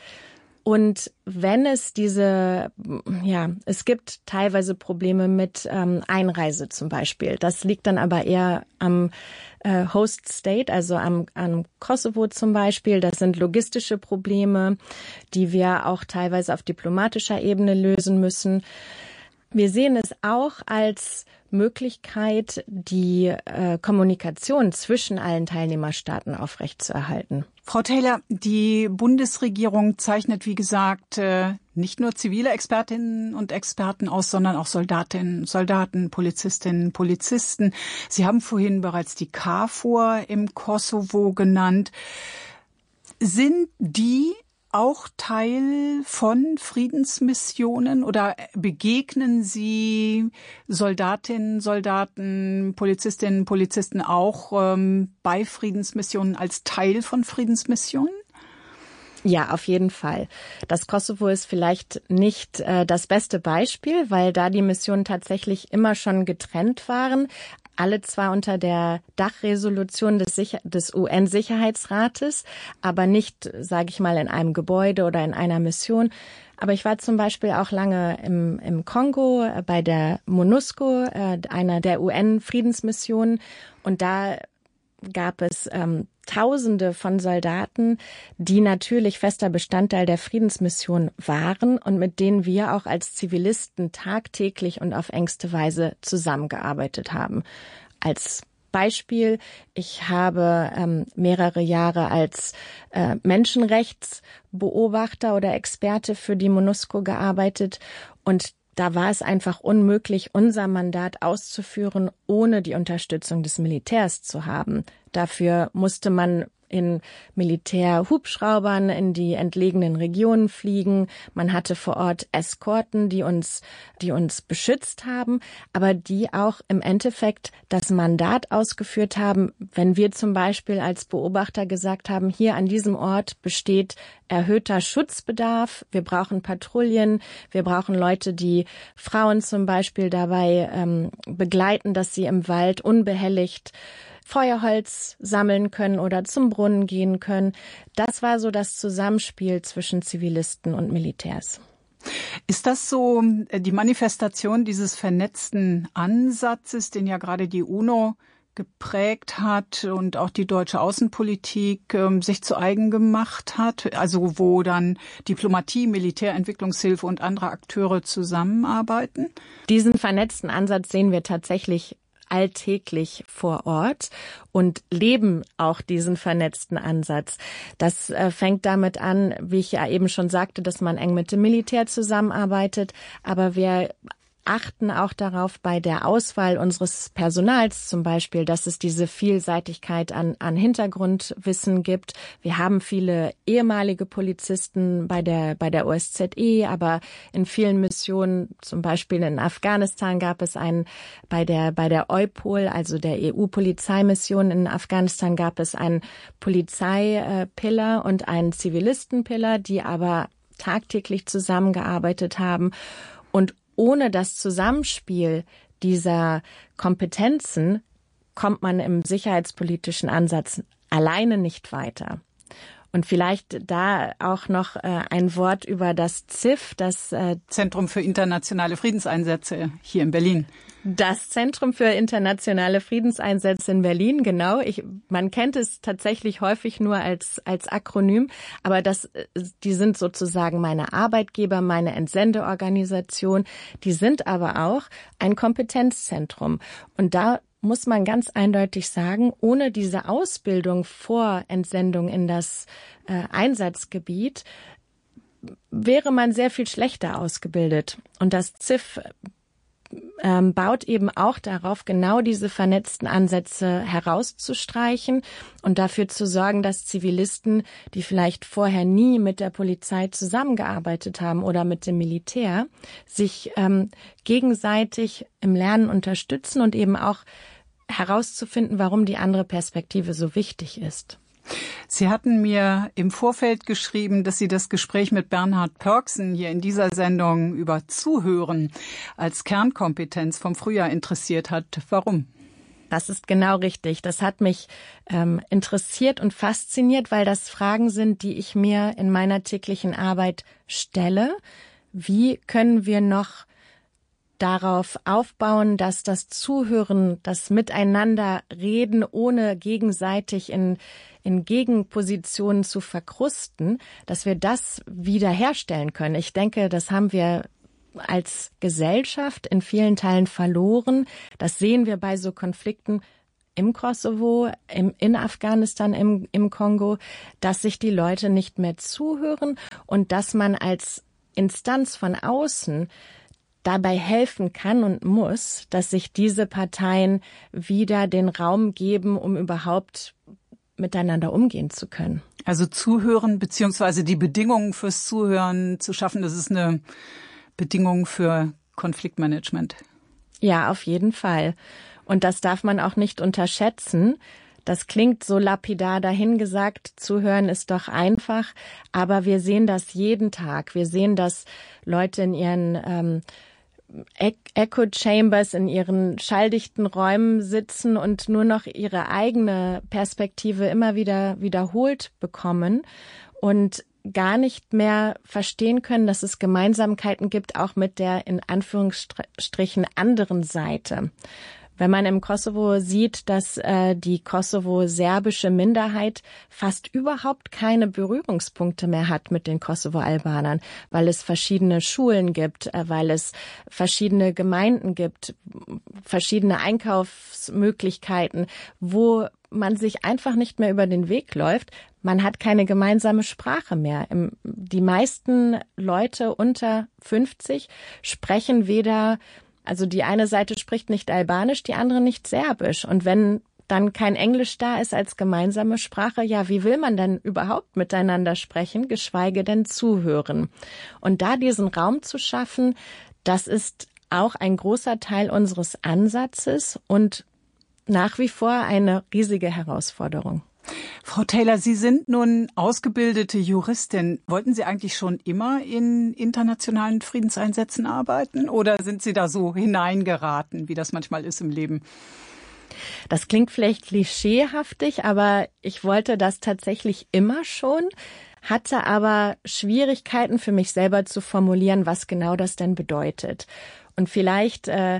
Und wenn es diese, ja, es gibt teilweise Probleme mit ähm, Einreise zum Beispiel. Das liegt dann aber eher am äh, Host State, also am, am Kosovo zum Beispiel. Das sind logistische Probleme, die wir auch teilweise auf diplomatischer Ebene lösen müssen. Wir sehen es auch als Möglichkeit, die äh, Kommunikation zwischen allen Teilnehmerstaaten aufrechtzuerhalten. Frau Taylor, die Bundesregierung zeichnet, wie gesagt, nicht nur zivile Expertinnen und Experten aus, sondern auch Soldatinnen, Soldaten, Polizistinnen, Polizisten. Sie haben vorhin bereits die KFOR im Kosovo genannt. Sind die auch Teil von Friedensmissionen oder begegnen Sie Soldatinnen, Soldaten, Polizistinnen, Polizisten auch ähm, bei Friedensmissionen als Teil von Friedensmissionen? Ja, auf jeden Fall. Das Kosovo ist vielleicht nicht äh, das beste Beispiel, weil da die Missionen tatsächlich immer schon getrennt waren. alle zwar unter der Dachresolution des, Sicher- des U N-Sicherheitsrates, aber nicht, sage ich mal, in einem Gebäude oder in einer Mission. Aber ich war zum Beispiel auch lange im, im Kongo äh, bei der MONUSCO, äh, einer der U N-Friedensmissionen. Und da gab es ähm, Tausende von Soldaten, die natürlich fester Bestandteil der Friedensmission waren und mit denen wir auch als Zivilisten tagtäglich und auf engste Weise zusammengearbeitet haben. Als Beispiel, ich habe ähm, mehrere Jahre als äh, Menschenrechtsbeobachter oder Experte für die MONUSCO gearbeitet und da war es einfach unmöglich, unser Mandat auszuführen, ohne die Unterstützung des Militärs zu haben. Dafür musste man in Militärhubschraubern in die entlegenen Regionen fliegen. Man hatte vor Ort Eskorten, die uns, die uns beschützt haben, aber die auch im Endeffekt das Mandat ausgeführt haben, wenn wir zum Beispiel als Beobachter gesagt haben, hier an diesem Ort besteht erhöhter Schutzbedarf, wir brauchen Patrouillen, wir brauchen Leute, die Frauen zum Beispiel dabei ähm, begleiten, dass sie im Wald unbehelligt Feuerholz sammeln können oder zum Brunnen gehen können. Das war so das Zusammenspiel zwischen Zivilisten und Militärs. Ist das so die Manifestation dieses vernetzten Ansatzes, den ja gerade die UNO geprägt hat und auch die deutsche Außenpolitik ähm, sich zu eigen gemacht hat, also wo dann Diplomatie, Militär, Entwicklungshilfe und andere Akteure zusammenarbeiten? Diesen vernetzten Ansatz sehen wir tatsächlich alltäglich vor Ort und leben auch diesen vernetzten Ansatz. Das äh, fängt damit an, wie ich ja eben schon sagte, dass man eng mit dem Militär zusammenarbeitet, aber wir achten auch darauf bei der Auswahl unseres Personals zum Beispiel, dass es diese Vielseitigkeit an, an Hintergrundwissen gibt. Wir haben viele ehemalige Polizisten bei der, bei der O S Z E, aber in vielen Missionen, zum Beispiel in Afghanistan gab es einen, bei der, bei der EUPOL, also der E U-Polizeimission in Afghanistan gab es einen Polizeipillar und einen Zivilistenpillar, die aber tagtäglich zusammengearbeitet haben. Und ohne das Zusammenspiel dieser Kompetenzen kommt man im sicherheitspolitischen Ansatz alleine nicht weiter. Und vielleicht da auch noch äh, ein Wort über das Z I F, das äh, Zentrum für internationale Friedenseinsätze hier in Berlin. Das Zentrum für internationale Friedenseinsätze in Berlin, genau. Ich, man kennt es tatsächlich häufig nur als, als Akronym, aber das, die sind sozusagen meine Arbeitgeber, meine Entsendeorganisation. Die sind aber auch ein Kompetenzzentrum. Und da muss man ganz eindeutig sagen, ohne diese Ausbildung vor Entsendung in das äh, Einsatzgebiet wäre man sehr viel schlechter ausgebildet. Und das Z I F ähm, baut eben auch darauf, genau diese vernetzten Ansätze herauszustreichen und dafür zu sorgen, dass Zivilisten, die vielleicht vorher nie mit der Polizei zusammengearbeitet haben oder mit dem Militär, sich ähm, gegenseitig im Lernen unterstützen und eben auch herauszufinden, warum die andere Perspektive so wichtig ist. Sie hatten mir im Vorfeld geschrieben, dass Sie das Gespräch mit Bernhard Pörksen hier in dieser Sendung über Zuhören als Kernkompetenz vom Frühjahr interessiert hat. Warum? Das ist genau richtig. Das hat mich ähm, interessiert und fasziniert, weil das Fragen sind, die ich mir in meiner täglichen Arbeit stelle. Wie können wir noch darauf aufbauen, dass das Zuhören, das Miteinander reden, ohne gegenseitig in, in Gegenpositionen zu verkrusten, dass wir das wiederherstellen können. Ich denke, das haben wir als Gesellschaft in vielen Teilen verloren. Das sehen wir bei so Konflikten im Kosovo, im, in Afghanistan, im, im Kongo, dass sich die Leute nicht mehr zuhören und dass man als Instanz von außen dabei helfen kann und muss, dass sich diese Parteien wieder den Raum geben, um überhaupt miteinander umgehen zu können. Also zuhören beziehungsweise die Bedingungen fürs Zuhören zu schaffen, das ist eine Bedingung für Konfliktmanagement. Ja, auf jeden Fall. Und das darf man auch nicht unterschätzen. Das klingt so lapidar dahingesagt, zuhören ist doch einfach, aber wir sehen das jeden Tag. Wir sehen, dass Leute in ihren ähm, Echo Chambers in ihren schalldichten Räumen sitzen und nur noch ihre eigene Perspektive immer wieder wiederholt bekommen und gar nicht mehr verstehen können, dass es Gemeinsamkeiten gibt, auch mit der in Anführungsstrichen anderen Seite. Wenn man im Kosovo sieht, dass äh, die kosovo-serbische Minderheit fast überhaupt keine Berührungspunkte mehr hat mit den Kosovo-Albanern, weil es verschiedene Schulen gibt, äh, weil es verschiedene Gemeinden gibt, verschiedene Einkaufsmöglichkeiten, wo man sich einfach nicht mehr über den Weg läuft. Man hat keine gemeinsame Sprache mehr. Die meisten Leute unter fünfzig sprechen weder, also die eine Seite spricht nicht Albanisch, die andere nicht Serbisch. Und wenn dann kein Englisch da ist als gemeinsame Sprache, ja, wie will man denn überhaupt miteinander sprechen, geschweige denn zuhören? Und da diesen Raum zu schaffen, das ist auch ein großer Teil unseres Ansatzes und nach wie vor eine riesige Herausforderung. Frau Taylor, Sie sind nun ausgebildete Juristin. Wollten Sie eigentlich schon immer in internationalen Friedenseinsätzen arbeiten oder sind Sie da so hineingeraten, wie das manchmal ist im Leben? Das klingt vielleicht klischeehaftig, aber ich wollte das tatsächlich immer schon, hatte aber Schwierigkeiten für mich selber zu formulieren, was genau das denn bedeutet. Und vielleicht äh,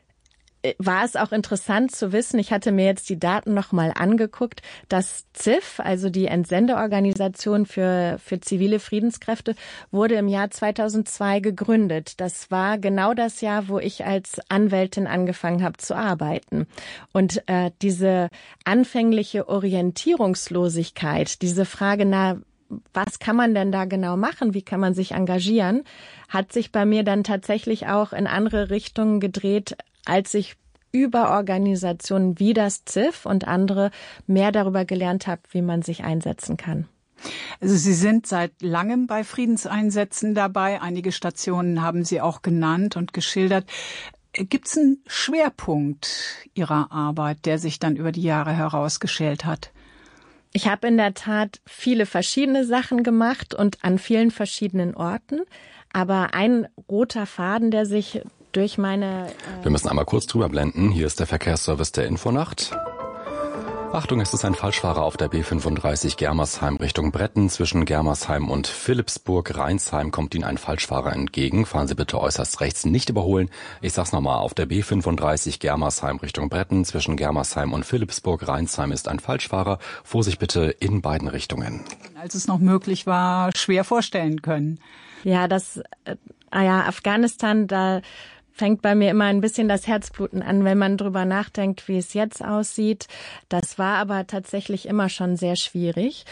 war es auch interessant zu wissen, ich hatte mir jetzt die Daten nochmal angeguckt, dass Z I F, also die Entsendeorganisation für, für zivile Friedenskräfte, wurde im Jahr zweitausendzwei gegründet. Das war genau das Jahr, wo ich als Anwältin angefangen habe zu arbeiten. Und äh, diese anfängliche Orientierungslosigkeit, diese Frage, na, was kann man denn da genau machen? Wie kann man sich engagieren? Hat sich bei mir dann tatsächlich auch in andere Richtungen gedreht, als ich über Organisationen wie das Z I F und andere mehr darüber gelernt habe, wie man sich einsetzen kann. Also Sie sind seit langem bei Friedenseinsätzen dabei. Einige Stationen haben Sie auch genannt und geschildert. Gibt es einen Schwerpunkt Ihrer Arbeit, der sich dann über die Jahre herausgeschält hat? Ich habe in der Tat viele verschiedene Sachen gemacht und an vielen verschiedenen Orten. Aber ein roter Faden, der sich durch meine... Äh Wir müssen einmal kurz drüber blenden. Hier ist der Verkehrsservice der Infonacht. Achtung, es ist ein Falschfahrer auf der B fünfunddreißig Germersheim Richtung Bretten. Zwischen Germersheim und Philippsburg-Rheinsheim kommt Ihnen ein Falschfahrer entgegen. Fahren Sie bitte äußerst rechts, nicht überholen. Ich sag's nochmal, auf der B fünfunddreißig Germersheim Richtung Bretten. Zwischen Germersheim und Philippsburg-Rheinsheim ist ein Falschfahrer. Vorsicht bitte in beiden Richtungen. Als es noch möglich war, schwer vorstellen können. Ja, das, äh, ja, Afghanistan, da fängt bei mir immer ein bisschen das Herzbluten an, wenn man drüber nachdenkt, wie es jetzt aussieht. Das war aber tatsächlich immer schon sehr schwierig.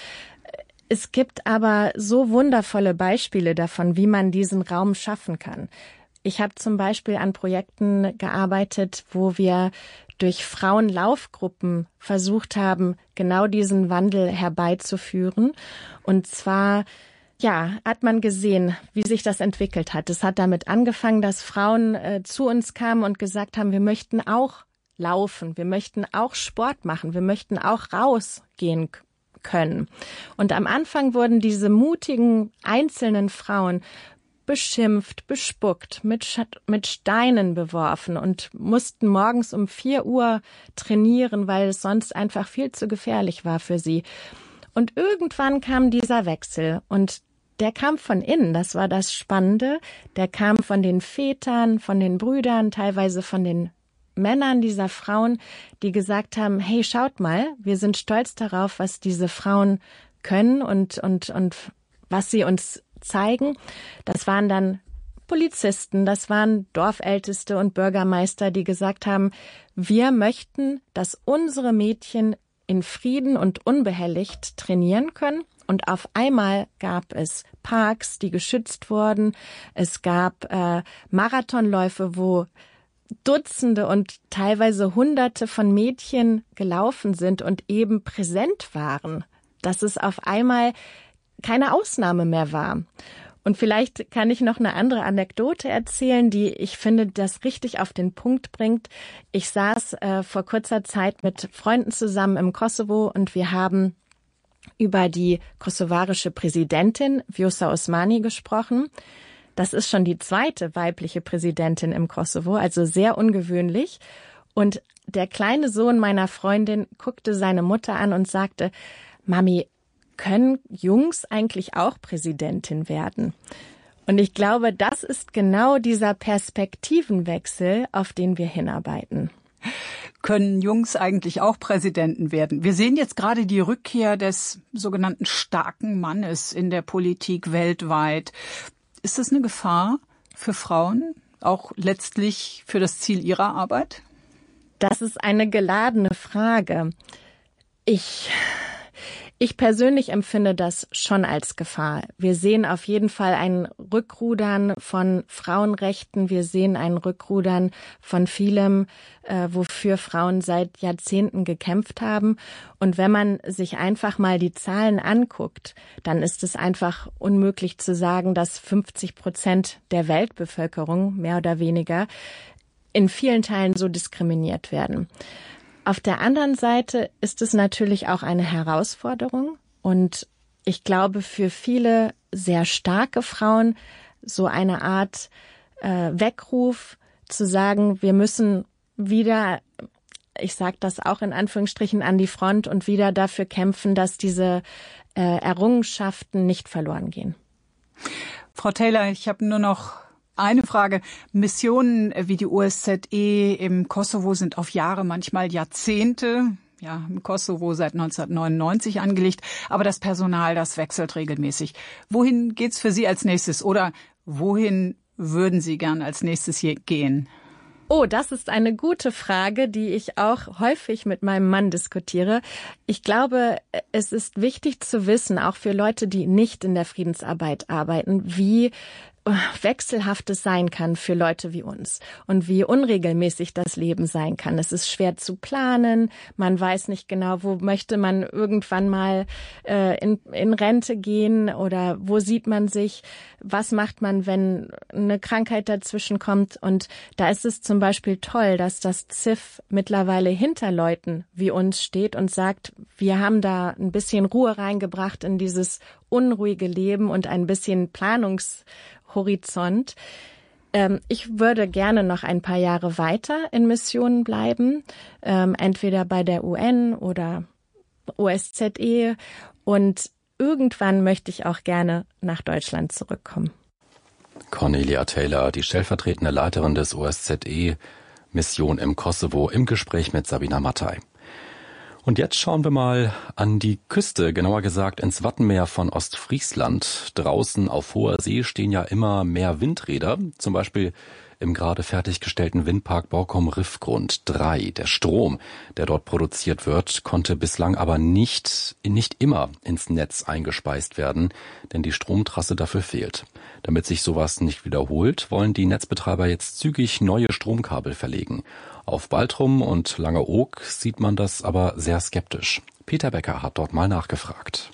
Es gibt aber so wundervolle Beispiele davon, wie man diesen Raum schaffen kann. Ich habe zum Beispiel an Projekten gearbeitet, wo wir durch Frauenlaufgruppen versucht haben, genau diesen Wandel herbeizuführen. Und zwar Ja, hat man gesehen, wie sich das entwickelt hat. Es hat damit angefangen, dass Frauen äh, zu uns kamen und gesagt haben, wir möchten auch laufen, wir möchten auch Sport machen, wir möchten auch rausgehen können. Und am Anfang wurden diese mutigen einzelnen Frauen beschimpft, bespuckt, mit, Sch- mit Steinen beworfen und mussten morgens um vier Uhr trainieren, weil es sonst einfach viel zu gefährlich war für sie. Und irgendwann kam dieser Wechsel und der kam von innen, das war das Spannende. Der kam von den Vätern, von den Brüdern, teilweise von den Männern dieser Frauen, die gesagt haben, hey, schaut mal, wir sind stolz darauf, was diese Frauen können und, und, und was sie uns zeigen. Das waren dann Polizisten, das waren Dorfälteste und Bürgermeister, die gesagt haben, wir möchten, dass unsere Mädchen in Frieden und unbehelligt trainieren können. Und auf einmal gab es Parks, die geschützt wurden. Es gab äh, Marathonläufe, wo Dutzende und teilweise Hunderte von Mädchen gelaufen sind und eben präsent waren, dass es auf einmal keine Ausnahme mehr war. Und vielleicht kann ich noch eine andere Anekdote erzählen, die ich finde, das richtig auf den Punkt bringt. Ich saß äh, vor kurzer Zeit mit Freunden zusammen im Kosovo und wir haben über die kosovarische Präsidentin Vjosa Osmani gesprochen. Das ist schon die zweite weibliche Präsidentin im Kosovo, also sehr ungewöhnlich. Und der kleine Sohn meiner Freundin guckte seine Mutter an und sagte, Mami, können Jungs eigentlich auch Präsidentin werden? Und ich glaube, das ist genau dieser Perspektivenwechsel, auf den wir hinarbeiten. Können Jungs eigentlich auch Präsidenten werden? Wir sehen jetzt gerade die Rückkehr des sogenannten starken Mannes in der Politik weltweit. Ist das eine Gefahr für Frauen, auch letztlich für das Ziel ihrer Arbeit? Das ist eine geladene Frage. Ich... Ich persönlich empfinde das schon als Gefahr. Wir sehen auf jeden Fall ein Rückrudern von Frauenrechten. Wir sehen ein Rückrudern von vielem, äh, wofür Frauen seit Jahrzehnten gekämpft haben. Und wenn man sich einfach mal die Zahlen anguckt, dann ist es einfach unmöglich zu sagen, dass fünfzig Prozent der Weltbevölkerung, mehr oder weniger, in vielen Teilen so diskriminiert werden. Auf der anderen Seite ist es natürlich auch eine Herausforderung und ich glaube für viele sehr starke Frauen so eine Art äh, Weckruf zu sagen, wir müssen wieder, ich sage das auch in Anführungsstrichen, an die Front und wieder dafür kämpfen, dass diese äh, Errungenschaften nicht verloren gehen. Frau Taylor, ich habe nur noch eine Frage. Missionen wie die O S Z E im Kosovo sind auf Jahre, manchmal Jahrzehnte, ja, im Kosovo seit neunzehnhundertneunundneunzig angelegt. Aber das Personal, das wechselt regelmäßig. Wohin geht's für Sie als nächstes? Oder wohin würden Sie gern als nächstes gehen? Oh, das ist eine gute Frage, die ich auch häufig mit meinem Mann diskutiere. Ich glaube, es ist wichtig zu wissen, auch für Leute, die nicht in der Friedensarbeit arbeiten, wie wechselhaft es sein kann für Leute wie uns und wie unregelmäßig das Leben sein kann. Es ist schwer zu planen, man weiß nicht genau, wo möchte man irgendwann mal äh, in, in Rente gehen oder wo sieht man sich, was macht man, wenn eine Krankheit dazwischen kommt. Und da ist es zum Beispiel toll, dass das Z I F mittlerweile hinter Leuten wie uns steht und sagt, wir haben da ein bisschen Ruhe reingebracht in dieses unruhige Leben und ein bisschen Planungshorizont. Ähm, ich würde gerne noch ein paar Jahre weiter in Missionen bleiben, ähm, entweder bei der U N oder O S Z E. Und irgendwann möchte ich auch gerne nach Deutschland zurückkommen. Cornelia Taylor, die stellvertretende Leiterin des O S Z E Mission im Kosovo, im Gespräch mit Sabina Mattei. Und jetzt schauen wir mal an die Küste, genauer gesagt ins Wattenmeer von Ostfriesland. Draußen auf hoher See stehen ja immer mehr Windräder, zum Beispiel im gerade fertiggestellten Windpark Borkum Riffgrund drei. Der Strom, der dort produziert wird, konnte bislang aber nicht, nicht immer ins Netz eingespeist werden, denn die Stromtrasse dafür fehlt. Damit sich sowas nicht wiederholt, wollen die Netzbetreiber jetzt zügig neue Stromkabel verlegen. Auf Baltrum und Langeoog sieht man das aber sehr skeptisch. Peter Becker hat dort mal nachgefragt.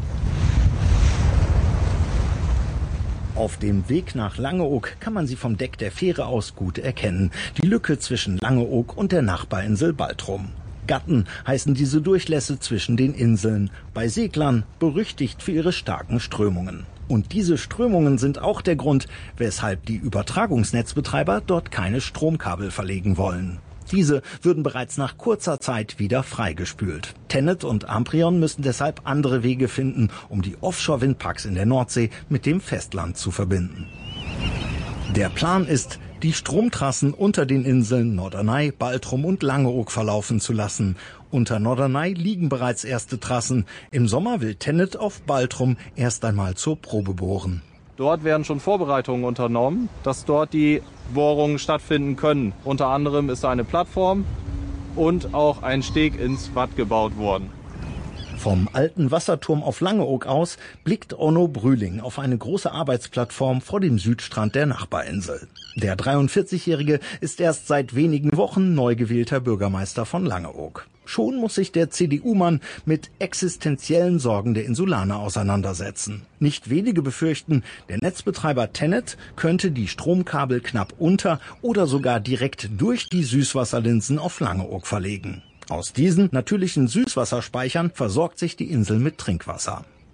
Auf dem Weg nach Langeoog kann man sie vom Deck der Fähre aus gut erkennen. Die Lücke zwischen Langeoog und der Nachbarinsel Baltrum. Gatten heißen diese Durchlässe zwischen den Inseln. Bei Seglern berüchtigt für ihre starken Strömungen. Und diese Strömungen sind auch der Grund, weshalb die Übertragungsnetzbetreiber dort keine Stromkabel verlegen wollen. Diese würden bereits nach kurzer Zeit wieder freigespült. Tennet und Amprion müssen deshalb andere Wege finden, um die Offshore-Windparks in der Nordsee mit dem Festland zu verbinden. Der Plan ist, die Stromtrassen unter den Inseln Norderney, Baltrum und Langeoog verlaufen zu lassen. Unter Norderney liegen bereits erste Trassen. Im Sommer will Tennet auf Baltrum erst einmal zur Probe bohren. Dort werden schon Vorbereitungen unternommen, dass dort die Bohrungen stattfinden können. Unter anderem ist eine Plattform und auch ein Steg ins Watt gebaut worden. Vom alten Wasserturm auf Langeoog aus blickt Onno Brühling auf eine große Arbeitsplattform vor dem Südstrand der Nachbarinsel. Der dreiundvierzigjährige ist erst seit wenigen Wochen neu gewählter Bürgermeister von Langeoog. Schon muss sich der C D U-Mann mit existenziellen Sorgen der Insulaner auseinandersetzen. Nicht wenige befürchten, der Netzbetreiber Tennet könnte die Stromkabel knapp unter oder sogar direkt durch die Süßwasserlinsen auf Langeoog verlegen. Aus diesen natürlichen Süßwasserspeichern versorgt sich die Insel mit Trinkwasser.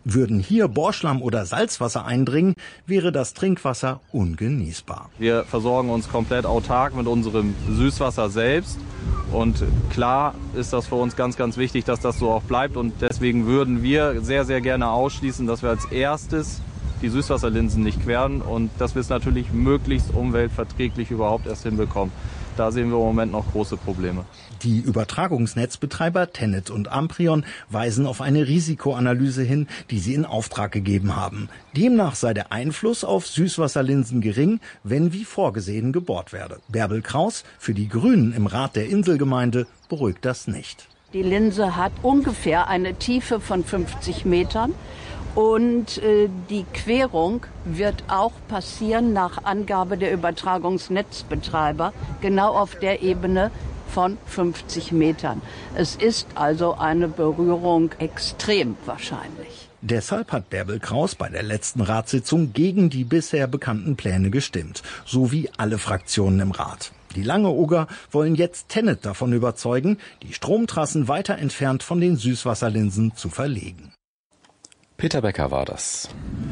Würden hier Bohrschlamm oder Salzwasser eindringen, wäre das Trinkwasser ungenießbar. Wir versorgen uns komplett autark mit unserem Süßwasser selbst. Und klar ist das für uns ganz, ganz wichtig, dass das so auch bleibt. Und deswegen würden wir sehr, sehr gerne ausschließen, dass wir als erstes die Süßwasserlinsen nicht queren und dass wir es natürlich möglichst umweltverträglich überhaupt erst hinbekommen. Da sehen wir im Moment noch große Probleme. Die Übertragungsnetzbetreiber Tennet und Amprion weisen auf eine Risikoanalyse hin, die sie in Auftrag gegeben haben. Demnach sei der Einfluss auf Süßwasserlinsen gering, wenn wie vorgesehen gebohrt werde. Bärbel Kraus, für die Grünen im Rat der Inselgemeinde, beruhigt das nicht. Die Linse hat ungefähr eine Tiefe von fünfzig Metern. Und äh, die Querung wird auch passieren nach Angabe der Übertragungsnetzbetreiber genau auf der Ebene von fünfzig Metern. Es ist also eine Berührung extrem wahrscheinlich. Deshalb hat Bärbel Kraus bei der letzten Ratssitzung gegen die bisher bekannten Pläne gestimmt, so wie alle Fraktionen im Rat. Die Langeoger wollen jetzt Tennet davon überzeugen, die Stromtrassen weiter entfernt von den Süßwasserlinsen zu verlegen. Peter Becker war das.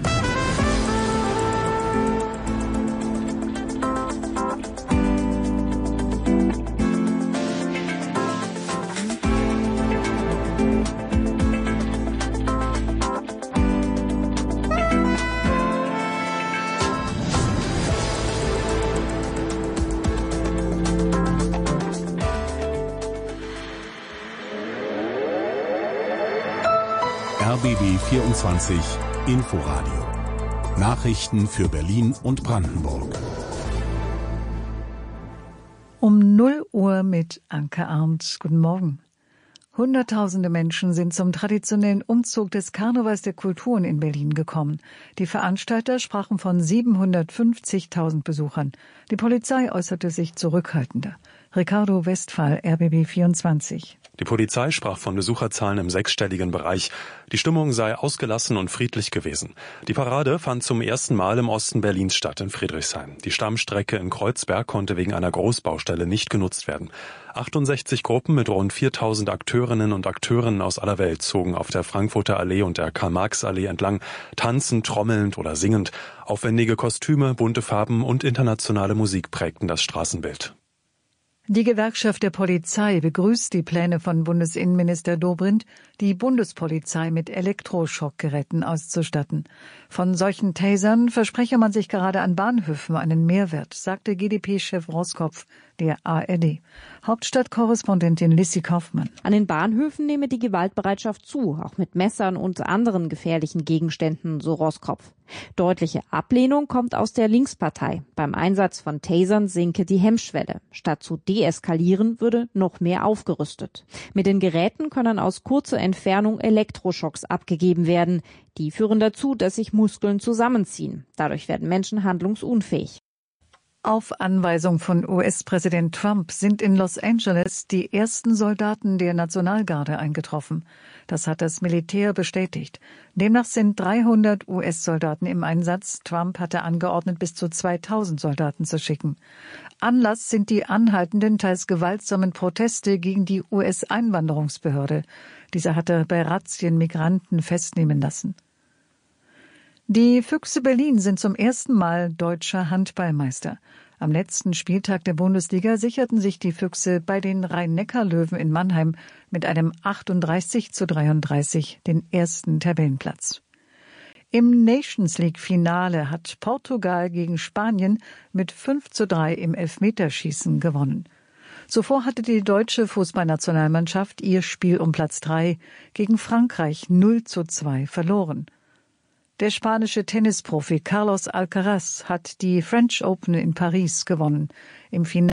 R B B vierundzwanzig Inforadio. Nachrichten für Berlin und Brandenburg. Um null Uhr mit Anke Arndt. Guten Morgen. Hunderttausende Menschen sind zum traditionellen Umzug des Karnevals der Kulturen in Berlin gekommen. Die Veranstalter sprachen von siebenhundertfünfzigtausend Besuchern. Die Polizei äußerte sich zurückhaltender. Ricardo Westphal, R B B vierundzwanzig. Die Polizei sprach von Besucherzahlen im sechsstelligen Bereich. Die Stimmung sei ausgelassen und friedlich gewesen. Die Parade fand zum ersten Mal im Osten Berlins statt, in Friedrichshain. Die Stammstrecke in Kreuzberg konnte wegen einer Großbaustelle nicht genutzt werden. achtundsechzig Gruppen mit rund viertausend Akteurinnen und Akteuren aus aller Welt zogen auf der Frankfurter Allee und der Karl-Marx-Allee entlang, tanzend, trommelnd oder singend. Aufwendige Kostüme, bunte Farben und internationale Musik prägten das Straßenbild. Die Gewerkschaft der Polizei begrüßt die Pläne von Bundesinnenminister Dobrindt, die Bundespolizei mit Elektroschockgeräten auszustatten. Von solchen Tasern verspreche man sich gerade an Bahnhöfen einen Mehrwert, sagte G D P-Chef Roskopf der A R D. Hauptstadtkorrespondentin Lissy Kaufmann. An den Bahnhöfen nehme die Gewaltbereitschaft zu, auch mit Messern und anderen gefährlichen Gegenständen, so Roskopf. Deutliche Ablehnung kommt aus der Linkspartei. Beim Einsatz von Tasern sinke die Hemmschwelle. Statt zu deeskalieren würde noch mehr aufgerüstet. Mit den Geräten können aus kurzer Entfernung Elektroschocks abgegeben werden. Die führen dazu, dass sich Muskeln zusammenziehen. Dadurch werden Menschen handlungsunfähig. Auf Anweisung von U S-Präsident Trump sind in Los Angeles die ersten Soldaten der Nationalgarde eingetroffen. Das hat das Militär bestätigt. Demnach sind dreihundert U S-Soldaten im Einsatz. Trump hatte angeordnet, bis zu zweitausend Soldaten zu schicken. Anlass sind die anhaltenden, teils gewaltsamen Proteste gegen die U S-Einwanderungsbehörde. Diese hatte bei Razzien Migranten festnehmen lassen. Die Füchse Berlin sind zum ersten Mal deutscher Handballmeister. Am letzten Spieltag der Bundesliga sicherten sich die Füchse bei den Rhein-Neckar-Löwen in Mannheim mit einem achtunddreißig zu dreiunddreißig den ersten Tabellenplatz. Im Nations League-Finale hat Portugal gegen Spanien mit fünf zu drei im Elfmeterschießen gewonnen. Zuvor hatte die deutsche Fußballnationalmannschaft ihr Spiel um Platz drei gegen Frankreich null zu zwei verloren. Der spanische Tennisprofi Carlos Alcaraz hat die French Open in Paris gewonnen. Im Finale